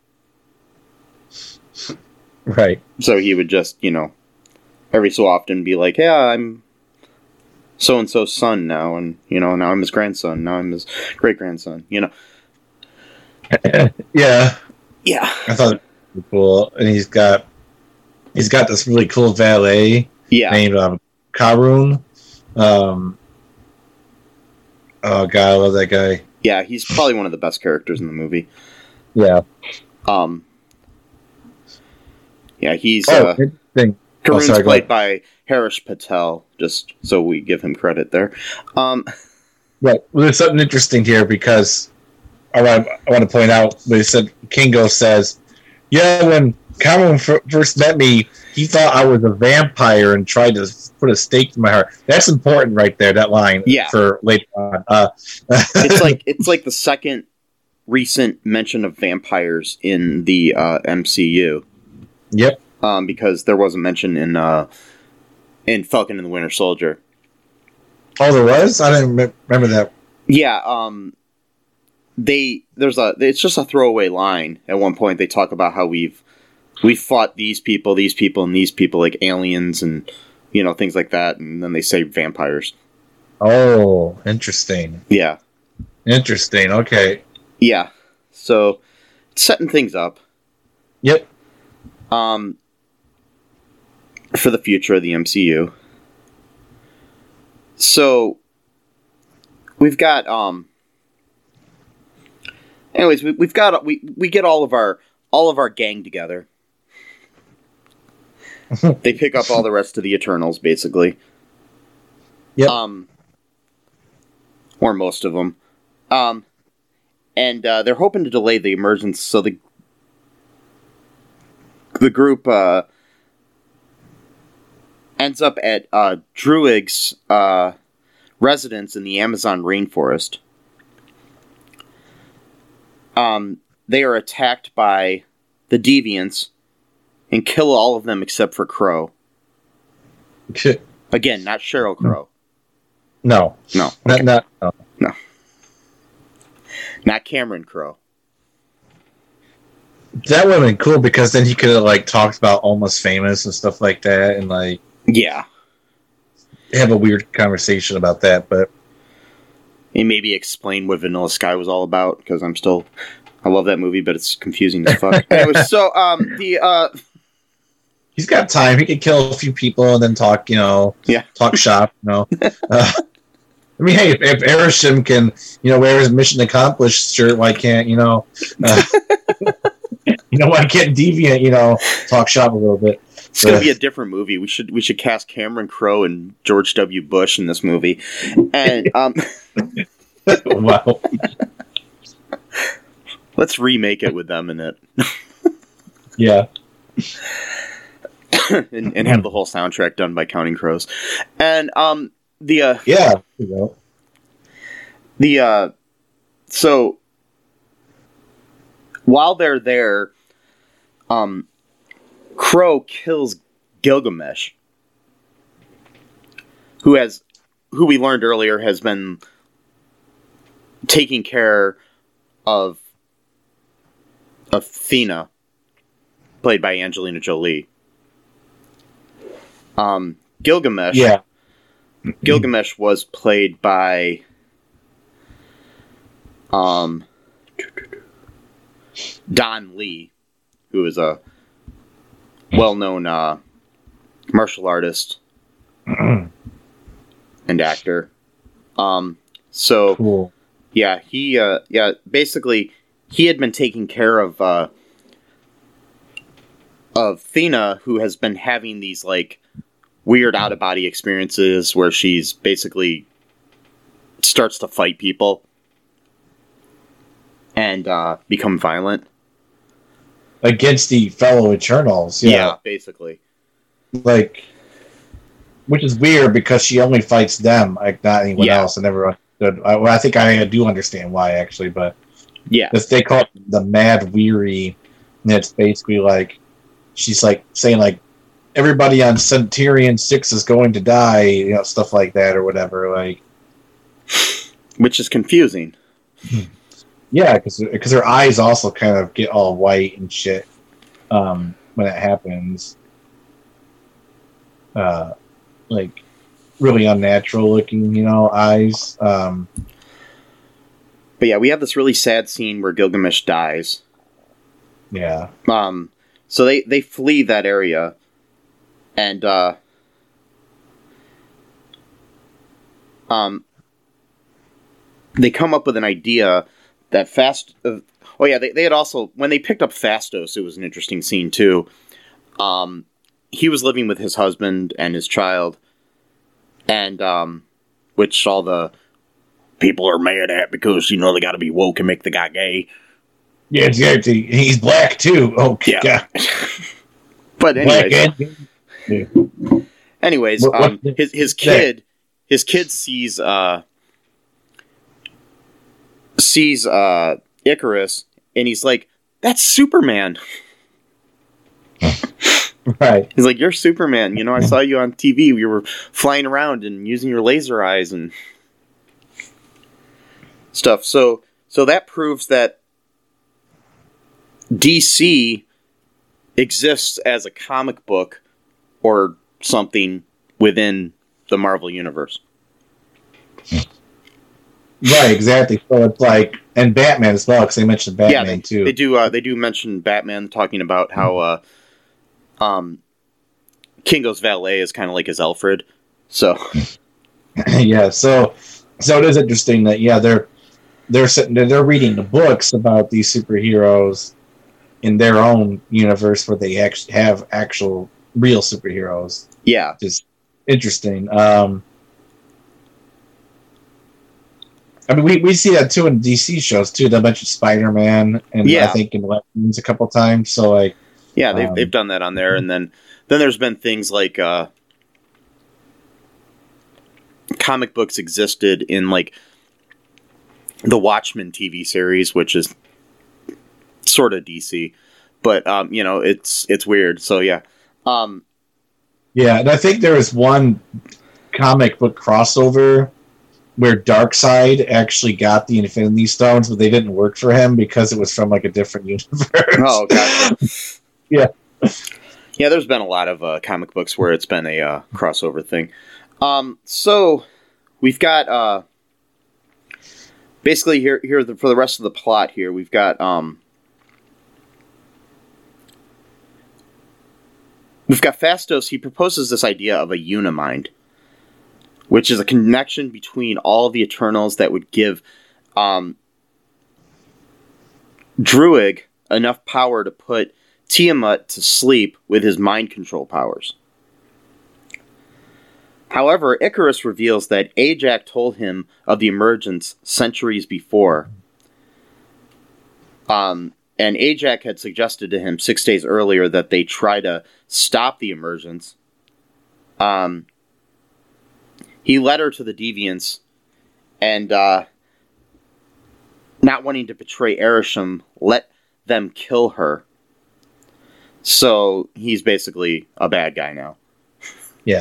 S3: Right.
S2: So he would just, every so often be like, yeah, so and so's son now, and now I'm his grandson. Now I'm his great grandson.
S3: Yeah.
S2: Yeah.
S3: I thought it was cool, and he's got this really cool valet named Karun. Oh god, I love that guy.
S2: Yeah, he's probably one of the best characters in the movie.
S3: Yeah.
S2: Yeah, he's
S3: interesting.
S2: Karun's played by Harish Patel, just so we give him credit there.
S3: Right. Well, there's something interesting here because I want to point out, they said, Kingo says, yeah, when Cameron first met me, he thought I was a vampire and tried to put a stake in my heart. That's important right there, that line.
S2: Yeah.
S3: For later on.
S2: It's like the second recent mention of vampires in the MCU.
S3: Yep.
S2: Because there was a mention in Falcon and the Winter Soldier.
S3: Oh, there was? I didn't remember that.
S2: Yeah, it's just a throwaway line. At one point, they talk about how we've fought these people, and these people, like aliens and things like that, and then they say vampires.
S3: Oh, interesting.
S2: Yeah.
S3: Interesting. Okay.
S2: Yeah. So, setting things up.
S3: Yep.
S2: For the future of the MCU. So, we've got anyways, we get all of our gang together. They pick up all the rest of the Eternals, basically.
S3: Yep.
S2: Or most of them. And they're hoping to delay the emergence, so the group ends up at Druig's residence in the Amazon rainforest. They are attacked by the Deviants and kill all of them except for Crow. Again, not Sheryl Crow.
S3: No.
S2: No.
S3: Okay. No.
S2: Not Cameron Crowe.
S3: That would have been cool because then he could have talked about Almost Famous and stuff like that, and
S2: yeah,
S3: have a weird conversation about that. But
S2: and maybe explain what Vanilla Sky was all about, because I love that movie, but it's confusing as fuck. Anyway, so
S3: he's got time. He could kill a few people and then talk, talk shop. I mean, hey, if Arishem can, wear his mission accomplished shirt, why can't, why can't Deviant, talk shop a little bit?
S2: It's going to be a different movie. We should cast Cameron Crowe and George W. Bush in this movie. And,
S3: wow.
S2: Let's remake it with them in it.
S3: Yeah.
S2: and have the whole soundtrack done by Counting Crows. And, so while they're there, Crow kills Gilgamesh, who we learned earlier has been taking care of Athena, played by Angelina Jolie. Gilgamesh.
S3: Yeah.
S2: Gilgamesh was played by Don Lee, who is a well-known martial artist and actor. So
S3: cool.
S2: Yeah, basically he had been taking care of Athena, who has been having these weird out-of-body experiences where she's basically starts to fight people and become violent
S3: against the fellow Eternals.
S2: Yeah, basically.
S3: Which is weird because she only fights them, not anyone else. I never understood. I think I do understand why, actually, but
S2: yeah,
S3: they call it the Mad Weary, and it's basically she's saying everybody on Centurion 6 is going to die, stuff like that or whatever,
S2: which is confusing.
S3: Yeah, because her eyes also kind of get all white and shit when it happens. really unnatural looking, eyes.
S2: But yeah, we have this really sad scene where Gilgamesh dies.
S3: Yeah.
S2: So they flee that area, and they come up with an idea that they had also, when they picked up Phastos, it was an interesting scene too. He was living with his husband and his child, and which all the people are mad at because, they got to be woke and make the guy gay.
S3: Yeah, exactly. He's black too. Oh, yeah. God.
S2: But anyways, his kid sees Icarus, and he's like, "That's Superman."
S3: Right.
S2: He's like, "You're Superman. I saw you on TV. You were flying around and using your laser eyes and stuff." So that proves that DC exists as a comic book or something within the Marvel Universe.
S3: Right, exactly. So it's like, and Batman as well, because they mentioned Batman too.
S2: They do mention Batman, talking about how Kingo's valet is kind of like his Alfred. So
S3: yeah, so it is interesting that they're reading the books about these superheroes in their own universe where they actually have actual real superheroes.
S2: Yeah,
S3: just interesting. We see that too in DC shows too. They mentioned Spider-Man and I think in Legends a couple times. So like,
S2: yeah, they've done that on there, and then there's been things like comic books existed in like the Watchmen TV series, which is sort of DC, but it's weird. So yeah,
S3: yeah, and I think there was one comic book crossover where Darkseid actually got the Infinity Stones, but they didn't work for him because it was from like a different universe.
S2: Oh, gotcha.
S3: Yeah.
S2: Yeah, there's been a lot of comic books where it's been a crossover thing. So we've got basically here for the rest of the plot here, we've got Phastos. He proposes this idea of a Unimind, which is a connection between all the Eternals that would give Druig enough power to put Tiamat to sleep with his mind control powers. However, Icarus reveals that Ajax told him of the emergence centuries before. And Ajax had suggested to him 6 days earlier that they try to stop the emergence. He led her to the Deviants, and not wanting to betray Arishem, let them kill her. So he's basically a bad guy now.
S3: Yeah.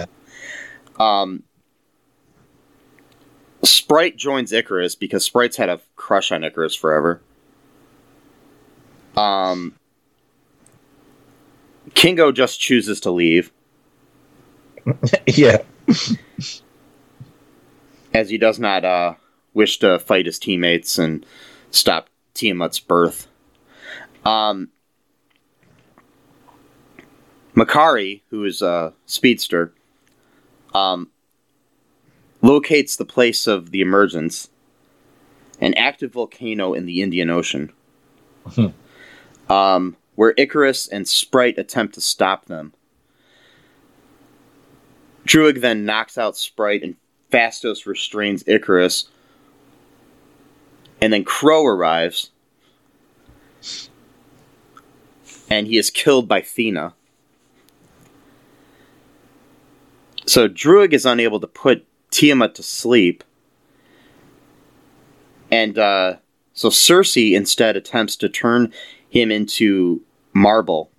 S2: Sprite joins Icarus because Sprite's had a crush on Icarus forever. Kingo just chooses to leave.
S3: Yeah.
S2: As he does not wish to fight his teammates and stop Tiamat's birth. Makari, who is a speedster, locates the place of the emergence, an active volcano in the Indian Ocean, where Icarus and Sprite attempt to stop them. Druig then knocks out Sprite, and Phastos restrains Icarus, and then Crow arrives, and he is killed by Thena. So Druig is unable to put Tiamat to sleep, and so Cersei instead attempts to turn him into marble.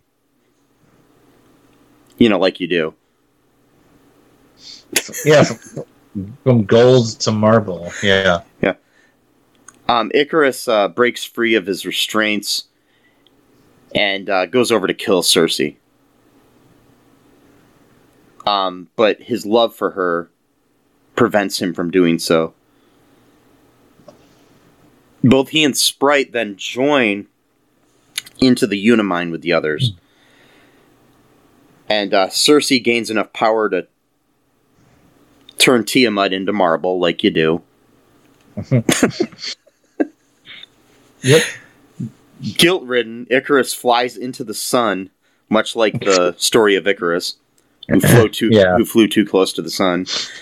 S2: Like you do.
S3: Yeah, from gold to marble. Yeah.
S2: Yeah. Icarus breaks free of his restraints and goes over to kill Cersei. But his love for her prevents him from doing so. Both he and Sprite then join into the Unimind with the others. And Cersei gains enough power to turn Tiamat into marble, like you do.
S3: Yep.
S2: Guilt-ridden, Icarus flies into the sun, much like the story of Icarus, who flew too close to the sun.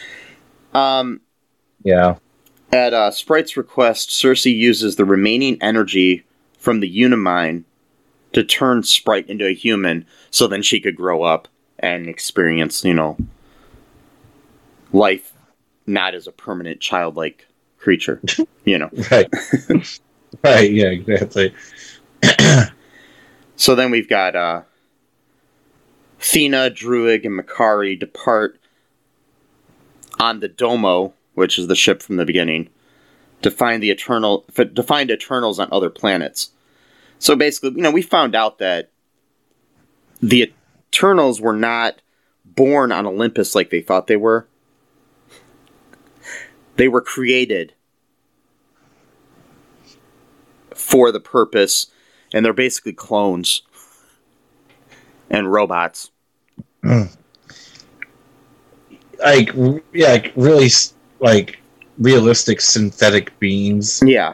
S3: Yeah.
S2: At Sprite's request, Cersei uses the remaining energy from the Unimind to turn Sprite into a human, so then she could grow up and experience, life not as a permanent childlike creature,
S3: Right. Right, yeah, exactly.
S2: So then we've got Thena, Druig, and Makari depart on the Domo, which is the ship from the beginning, to find Eternals on other planets. So basically, we found out that the Eternals were not born on Olympus like they thought they were. They were created for the purpose, and they're basically clones and robots.
S3: Really, realistic synthetic beings.
S2: Yeah.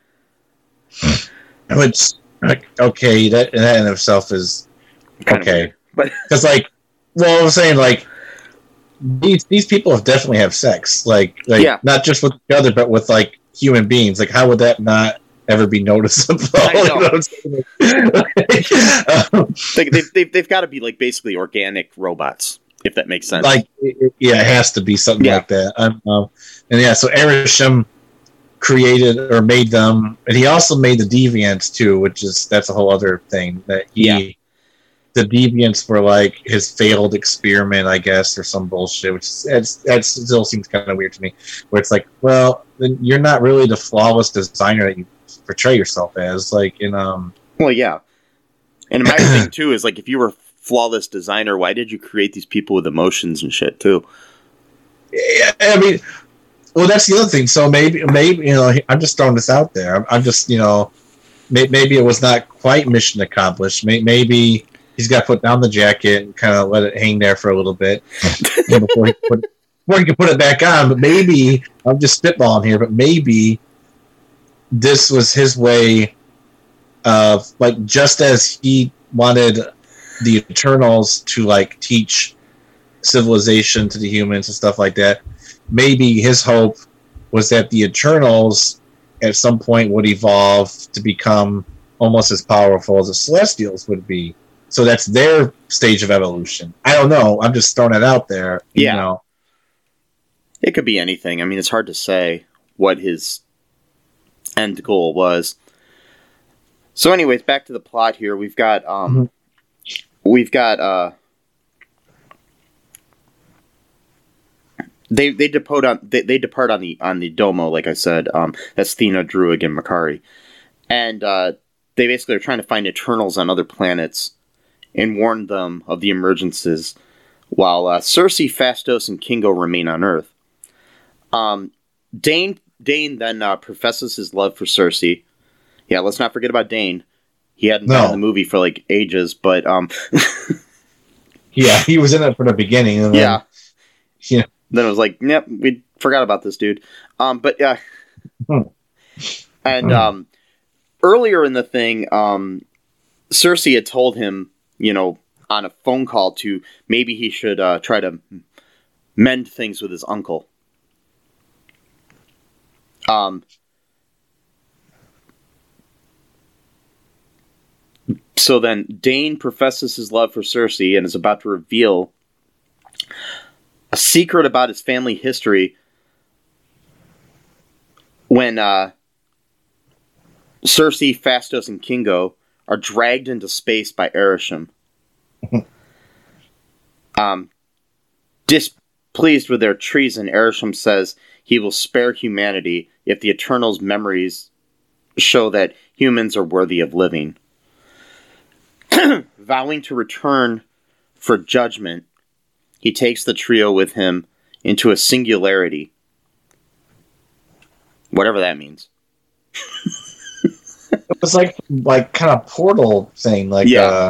S3: Which, okay, that in itself is
S2: Kind of
S3: okay.
S2: weird, but
S3: Because, I'm saying, these people definitely have sex.
S2: Yeah.
S3: Not just with each other, but with, human beings. How would that not ever be noticeable?
S2: I know.
S3: You know what I'm saying?
S2: they've got to be basically organic robots, if that makes sense.
S3: It has to be something like that. So Erisham created or made them, and he also made the Deviants too, that's a whole other thing that the Deviants were his failed experiment, I guess, or some bullshit, which that still seems kind of weird to me. Where it's well, then you're not really the flawless designer that you portray yourself as.
S2: Well, yeah. And my thing too is if you were a flawless designer, why did you create these people with emotions and shit too?
S3: Yeah, I mean, well, that's the other thing. So maybe I'm just throwing this out there. I'm just maybe it was not quite mission accomplished. Maybe he's got to put down the jacket and kind of let it hang there for a little bit before he can put it back on. But maybe I'm just spitballing here. But maybe this was his way of just as he wanted the Eternals to teach civilization to the humans and stuff like that. Maybe his hope was that the Eternals at some point would evolve to become almost as powerful as the Celestials would be. So that's their stage of evolution. I don't know. I'm just throwing it out there.
S2: Yeah. It could be anything. I mean, it's hard to say what his end goal was. So anyways, back to the plot here. We've got They depart on the Domo, like I said. That's Thena, Druig, and Makari, and they basically are trying to find Eternals on other planets and warn them of the emergences, while Cersei, Phastos, and Kingo remain on Earth. Dane then professes his love for Cersei. Yeah, let's not forget about Dane. He hadn't been in the movie for ages, but
S3: yeah, he was in it from the beginning. And
S2: yeah.
S3: Then
S2: it was yep, we forgot about this dude. But yeah. And earlier in the thing, Cersei had told him, on a phone call to maybe he should try to mend things with his uncle. So then Dane professes his love for Cersei and is about to reveal a secret about his family history when Cersei, Phastos, and Kingo are dragged into space by Erisham. Displeased with their treason, Erisham says he will spare humanity if the Eternals' memories show that humans are worthy of living. Vowing to return for judgment, he takes the trio with him into a singularity. Whatever that means.
S3: It was like kind of portal thing, like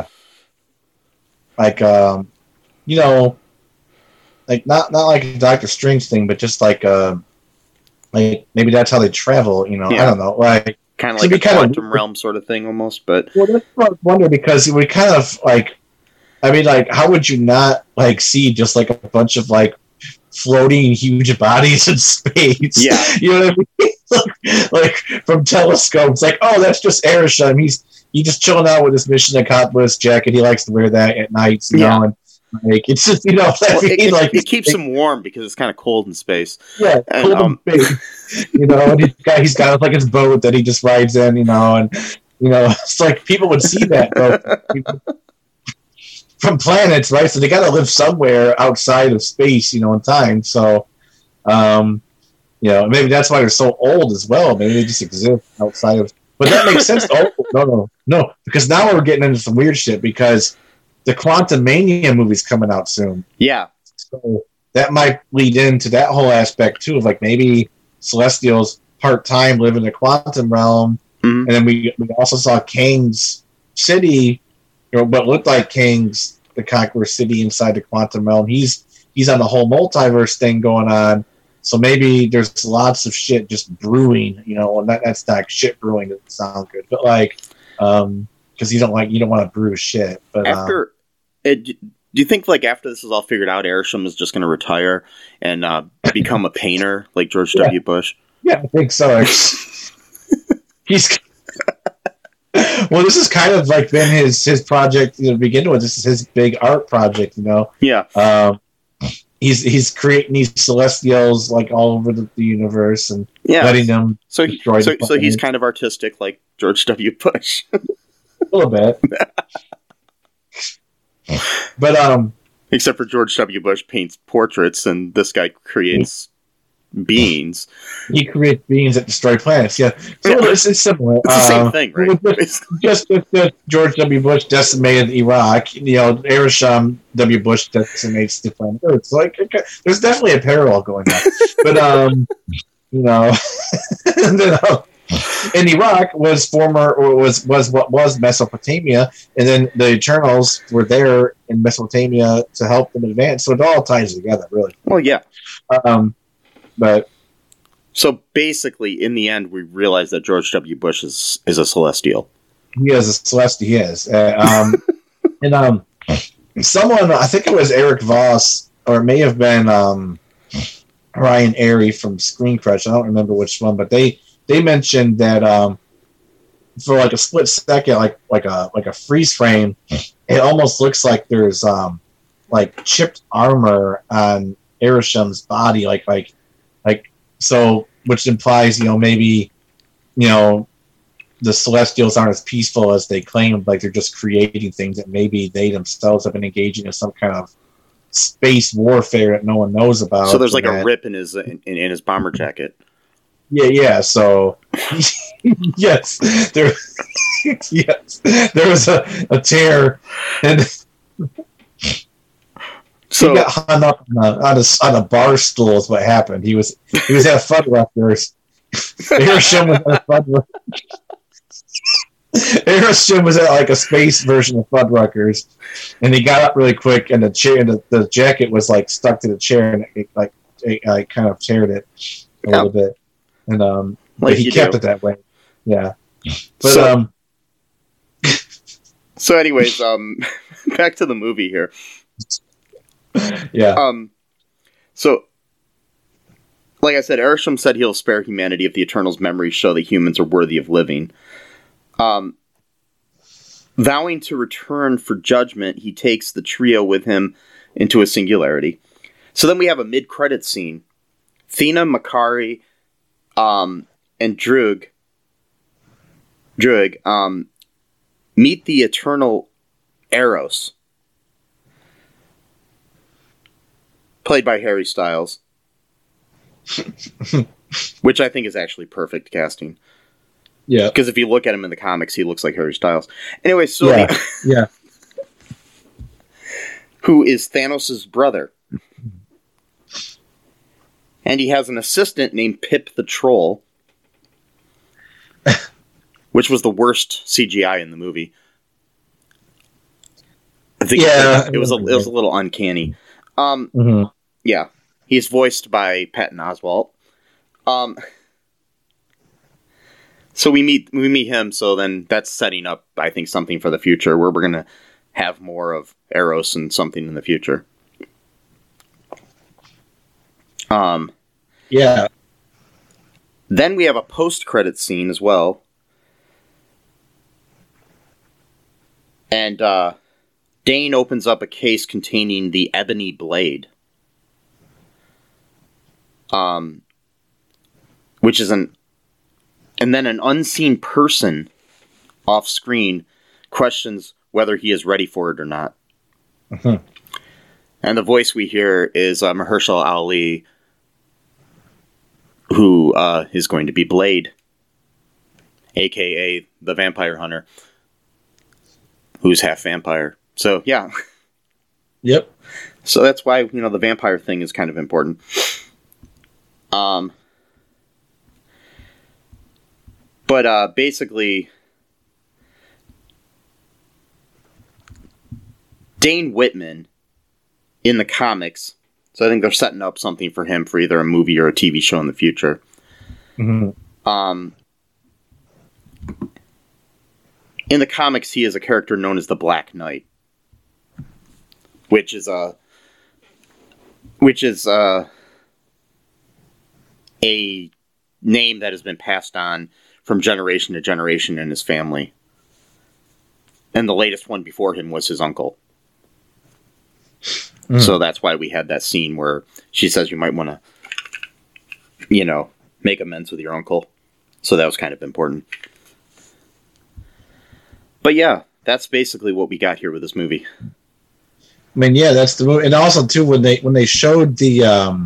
S3: you know, like not like a Doctor Strange thing, but just like maybe that's how they travel. You know, I don't know, like
S2: kind of like a quantum realm sort of thing, almost. But
S3: well, that's what I wonder, because it would kind of like, I mean, like, how would you not like see just like a bunch of like floating huge bodies in space?
S2: Yeah,
S3: you know what I mean? like from telescopes, like, oh, that's just Arishem. He's just chilling out with his mission accomplished jacket. He likes to wear that at nights, you know, and like it's just, you know,
S2: it keeps him warm because it's kind of cold in space.
S3: Yeah, cold in space. You know, and he's got like his boat that he just rides in, you know, and you know, it's like people would see that though. From planets, right? So they got to live somewhere outside of space, you know, in time. So, you know, maybe that's why they're so old as well. Maybe they just exist outside of. But that makes sense. Oh, no, because now we're getting into some weird shit because the Quantum Mania movie's coming out soon.
S2: Yeah.
S3: So that might lead into that whole aspect too, of like maybe Celestials part-time live in the quantum realm, and then we also saw Kang's city. You know, what looked like Kang's the Conqueror City inside the quantum realm. He's on the whole multiverse thing going on. So maybe there's lots of shit just brewing. You know, and that's not shit brewing. Doesn't sound good, but like, because you don't want to brew shit. But
S2: do you think like after this is all figured out, Arishem is just going to retire and become a painter like George W. Bush?
S3: Yeah, I think so. He's. Well, this has kind of like been his project to begin with. This is his big art project, you know.
S2: Yeah.
S3: He's creating these Celestials like all over the universe and letting them destroy.
S2: So he's kind of artistic, like George W. Bush.
S3: A little bit. But
S2: except for George W. Bush paints portraits, and this guy creates beings.
S3: He creates beings that destroy planets. Yeah, so it's similar.
S2: It's the same thing, right?
S3: Just George W. Bush decimated Iraq. You know, Arishem W. Bush decimates the planet Earth. So like, there's definitely a parallel going on. But you know, and then, in Iraq was what was Mesopotamia, and then the Eternals were there in Mesopotamia to help them advance. So it all ties together, really.
S2: Well, yeah.
S3: But
S2: so basically, in the end, we realize that George W. Bush is a Celestial.
S3: He is a Celestial. He is, and someone, I think it was Eric Voss, or it may have been Ryan Airy from Screen Crush. I don't remember which one, but they mentioned that for like a split second, like a freeze frame, it almost looks like there's like chipped armor on Arishem's body, like so, which implies, you know, maybe, you know, the Celestials aren't as peaceful as they claim, like they're just creating things that maybe they themselves have been engaging in some kind of space warfare that no one knows about.
S2: So there's like a rip in his bomber jacket.
S3: Yeah. So yes, there was a tear, and so he got hung up on a bar stool. Is what happened. He was at Fuddruckers. Arishem was at Fuddruckers. Arishem was at like a space version of Fuddruckers, and he got up really quick, and the chair, the jacket was like stuck to the chair, and it kind of teared it a little bit. And but he kept it that way. Yeah. But
S2: so anyways, back to the movie here.
S3: Yeah.
S2: So like I said, Arishem said he'll spare humanity if the Eternals' memories show that humans are worthy of living. Vowing to return for judgment, he takes the trio with him into a singularity. So then we have a mid-credits scene. Thena, Makari, and Druig meet the Eternal Eros, played by Harry Styles, which I think is actually perfect casting.
S3: Yeah,
S2: because if you look at him in the comics, he looks like Harry Styles. Anyway, so
S3: yeah.
S2: Who is Thanos' brother? And he has an assistant named Pip the Troll, which was the worst CGI in the movie. I think it was a little uncanny. Yeah, he's voiced by Patton Oswalt. So we meet him. So then that's setting up, I think, something for the future where we're gonna have more of Eros and something in the future.
S3: Yeah.
S2: Then we have a post-credit scene as well. And Dane opens up a case containing the Ebony Blade. Which is and then an unseen person off screen questions whether he is ready for it or not.
S3: Mm-hmm.
S2: And the voice we hear is Mahershala Ali, who is going to be Blade, a.k.a. the vampire hunter, who's half vampire. So, yeah.
S3: Yep.
S2: So that's why, the vampire thing is kind of important. But basically, Dane Whitman, in the comics, so I think they're setting up something for him for either a movie or a TV show in the future.
S3: Mm-hmm.
S2: In the comics, he is a character known as the Black Knight, which is a name that has been passed on from generation to generation in his family. And the latest one before him was his uncle. So that's why we had that scene where she says you might want to, make amends with your uncle. So that was kind of important. But yeah, that's basically what we got here with this movie.
S3: I mean, yeah, that's the movie. And also, too, when they showed the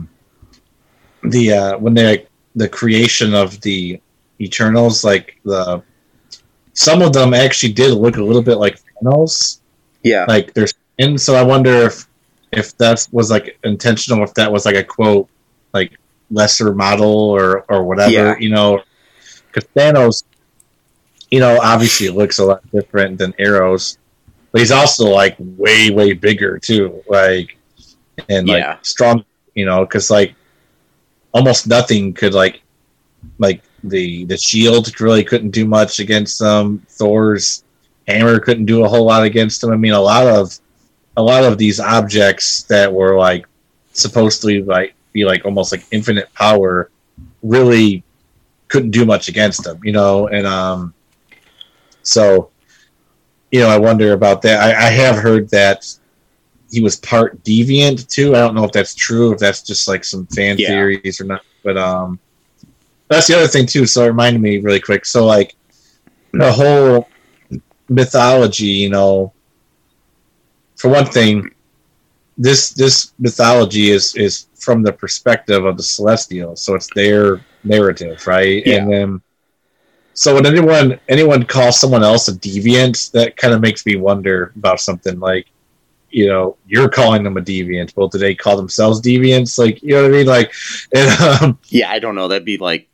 S3: creation of the Eternals, like some of them actually did look a little bit like Thanos.
S2: Yeah.
S3: Like there's, and so I wonder if that was like intentional, if that was like a quote, like lesser model or whatever, because Thanos, obviously it looks a lot different than Eros, but he's also like way, way bigger too, like, and like strong, because like almost nothing could like the shield really couldn't do much against them. Thor's hammer couldn't do a whole lot against them. I mean, a lot of these objects that were like supposed to be like almost like infinite power really couldn't do much against them, and so I wonder about that. I have heard that he was part deviant too. I don't know if that's true, if that's just like some fan theories or not, but that's the other thing too. So it reminded me really quick. So like the whole mythology, for one thing, this mythology is from the perspective of the Celestials, so it's their narrative, right?
S2: Yeah.
S3: And then, so when anyone calls someone else a deviant, that kind of makes me wonder about something like, you're calling them a deviant. Well, do they call themselves deviants? Like, you know what I mean? Like, and,
S2: yeah, I don't know. That'd be like,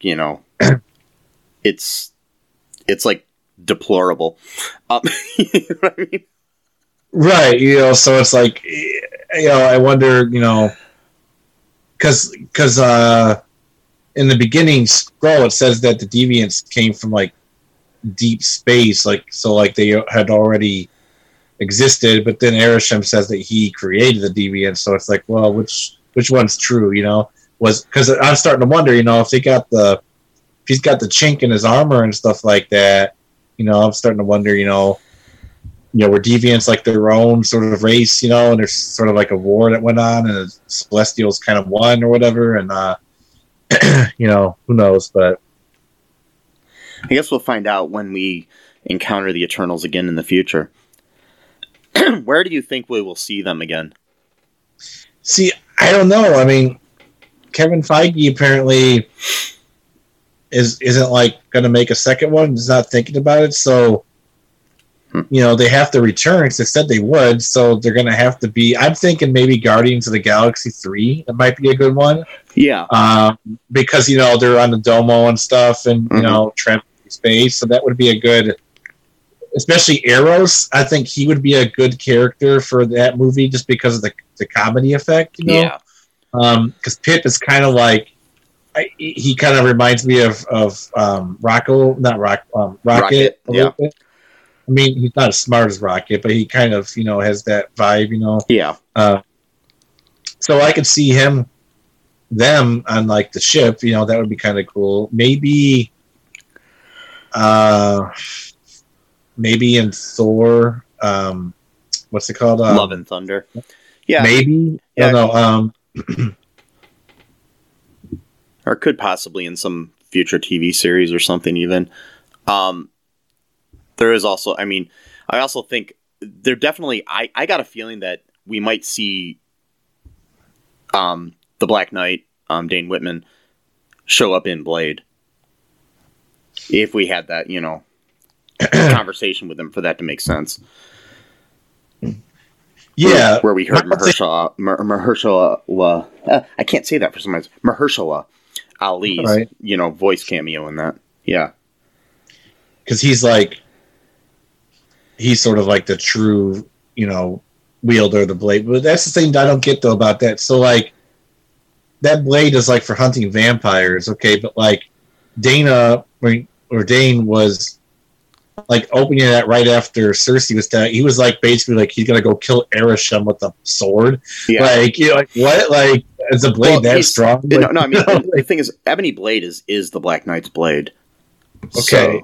S2: it's like deplorable. You know what I mean?
S3: Right. So it's like, I wonder, because in the beginning scroll, it says that the deviants came from like deep space, like, so like they had already existed, but then Arishem says that he created the deviants, so it's like, well, which one's true, was, because I'm starting to wonder, if he's got the chink in his armor and stuff like that, I'm starting to wonder, were deviants like their own sort of race, and there's sort of like a war that went on and the Celestials kind of won or whatever, and who knows, but
S2: I guess we'll find out when we encounter the Eternals again in the future. Where do you think we will see them again?
S3: See, I don't know. I mean, Kevin Feige apparently isn't like going to make a second one. He's not thinking about it. So they have to return because they said they would, so they're going to have to be. I'm thinking maybe Guardians of the Galaxy 3. That might be a good one.
S2: Yeah.
S3: Because they're on the Domo and stuff, and traveling through space, so that would be a good. Especially Eros, I think he would be a good character for that movie just because of the comedy effect.
S2: Yeah.
S3: Because Pip is kind of like. He kind of reminds me of Rocco, not Rocket.
S2: Yeah.
S3: I mean, he's not as smart as Rocket, but he kind of, has that vibe,
S2: Yeah.
S3: So I could see them on like the ship, that would be kind of cool. Maybe in Thor, what's it called?
S2: Love and Thunder. Yeah.
S3: Maybe.
S2: Yeah.
S3: I don't know.
S2: Or could possibly in some future TV series or something even. There is also, I also think there definitely, I got a feeling that we might see the Black Knight, Dane Whitman, show up in Blade. If we had that, conversation with him for that to make sense.
S3: Yeah.
S2: Where we heard Mahershala, I can't say that for some reason. Mahershala Ali's,
S3: right.
S2: Voice cameo in that. Yeah.
S3: Because he's sort of like the true, wielder of the blade. But that's the thing that I don't get, though, about that. So, that blade is, for hunting vampires, okay? But, Dane was, opening that right after Cersei was dead. He was, basically, he's going to go kill Ereshkigal with a sword.
S2: Yeah.
S3: What? Is the blade that strong?
S2: The thing is, Ebony Blade is the Black Knight's blade.
S3: Okay.
S2: So,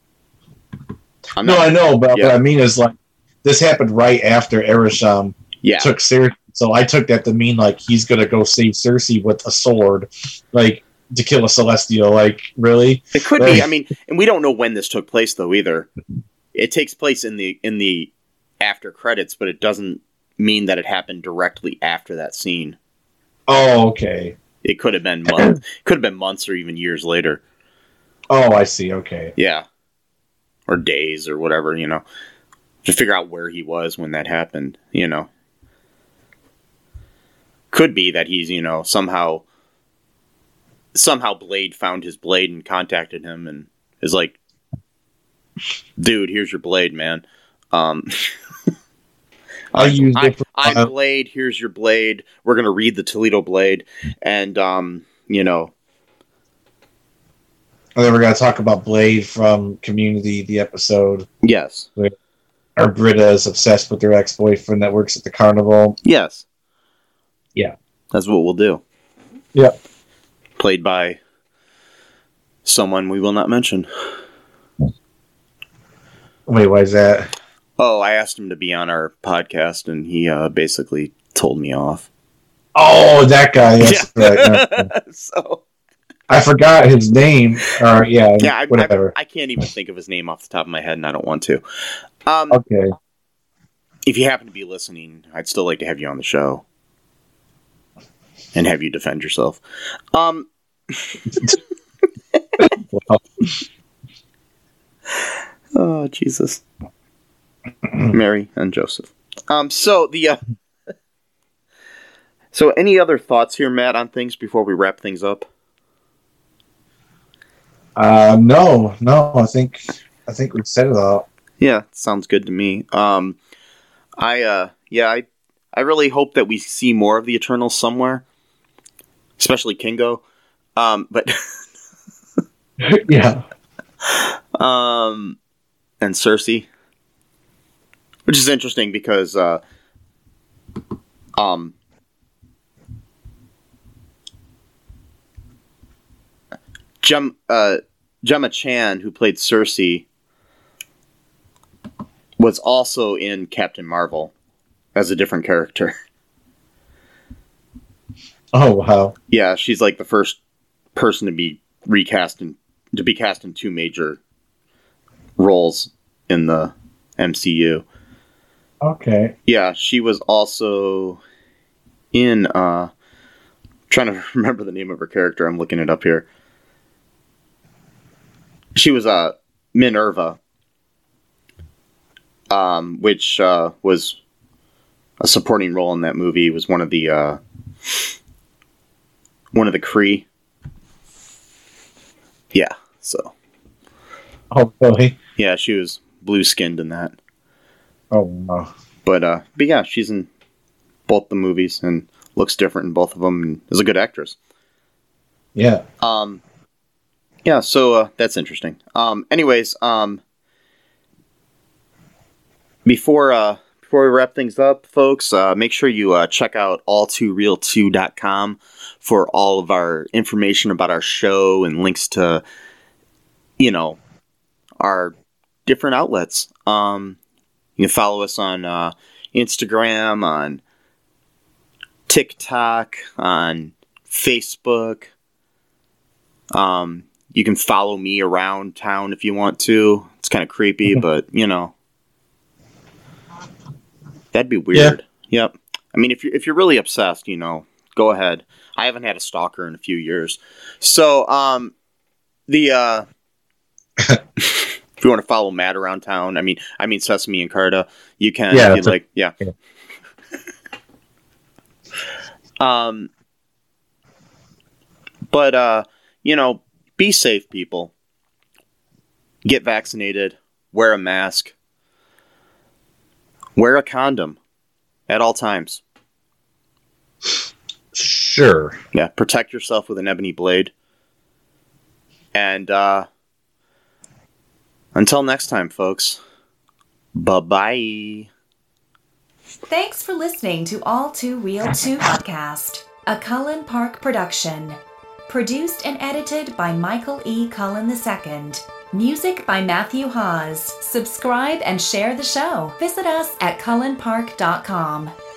S3: I know, but what I mean is, this happened right after Ereshkigal took Cersei. So I took that to mean, he's going to go save Cersei with a sword, to kill a Celestial. Really?
S2: It could be. And we don't know when this took place, though, either. It takes place in the after credits, but it doesn't mean that it happened directly after that scene.
S3: Oh, okay.
S2: It could have been months or even years later.
S3: Oh, I see. Okay. Yeah.
S2: Or days or whatever, to figure out where he was when that happened, Could be that he's, somehow Blade found his blade and contacted him and is like, dude, here's your blade, man. I'm Blade, here's your blade. We're going to read the Toledo Blade. And,
S3: And then we're going to talk about Blade from Community, the episode.
S2: Yes.
S3: Where our Britta is obsessed with her ex-boyfriend that works at the carnival.
S2: Yes.
S3: Yeah.
S2: That's what we'll do.
S3: Yep.
S2: Played by someone we will not mention.
S3: Wait, why is that?
S2: Oh, I asked him to be on our podcast, and he basically told me off.
S3: Oh, that guy. Yes. Right.
S2: So
S3: I forgot his name. Whatever.
S2: I can't even think of his name off the top of my head, and I don't want to.
S3: Okay.
S2: If you happen to be listening, I'd still like to have you on the show and have you defend yourself.
S3: Wow.
S2: Oh, Jesus. Mary and Joseph. So any other thoughts here, Matt, on things before we wrap things up?
S3: No. I think we've said it all.
S2: Yeah, sounds good to me. I really hope that we see more of the Eternals somewhere, especially Kingo. But
S3: yeah.
S2: And Cersei, which is interesting because Gemma Chan, who played Cersei, was also in Captain Marvel as a different character.
S3: Oh, wow.
S2: Yeah, she's the first person to be cast in 2 major roles in the MCU.
S3: Okay.
S2: Yeah, she was also in trying to remember the name of her character. I'm looking it up here. She was Minerva which was a supporting role in that movie. Was one of the Kree. Yeah, so.
S3: Oh, really?
S2: Yeah, she was blue-skinned in that.
S3: Oh, wow.
S2: But yeah, she's in both the movies and looks different in both of them and is a good actress.
S3: Yeah.
S2: Yeah, so that's interesting. Anyways, before we wrap things up, folks, make sure you check out all2real2.com for all of our information about our show and links to, our different outlets. You can follow us on Instagram, on TikTok, on Facebook. You can follow me around town if you want to. It's kind of creepy, but, that'd be weird. Yeah. Yep. I mean, if you're really obsessed, go ahead. I haven't had a stalker in a few years. So, if you want to follow Matt around town, I mean Sesame and Carta, you can.
S3: Yeah,
S2: if you'd like. Yeah. But be safe, people. Get vaccinated. Wear a mask. Wear a condom at all times.
S3: Sure.
S2: Yeah, protect yourself with an ebony blade. And until next time, folks. Bye-bye.
S7: Thanks for listening to All Too Real 2 podcast, a Cullen Park production. Produced and edited by Michael E. Cullen II. Music by Matthew Hawes. Subscribe and share the show. Visit us at cullenpark.com.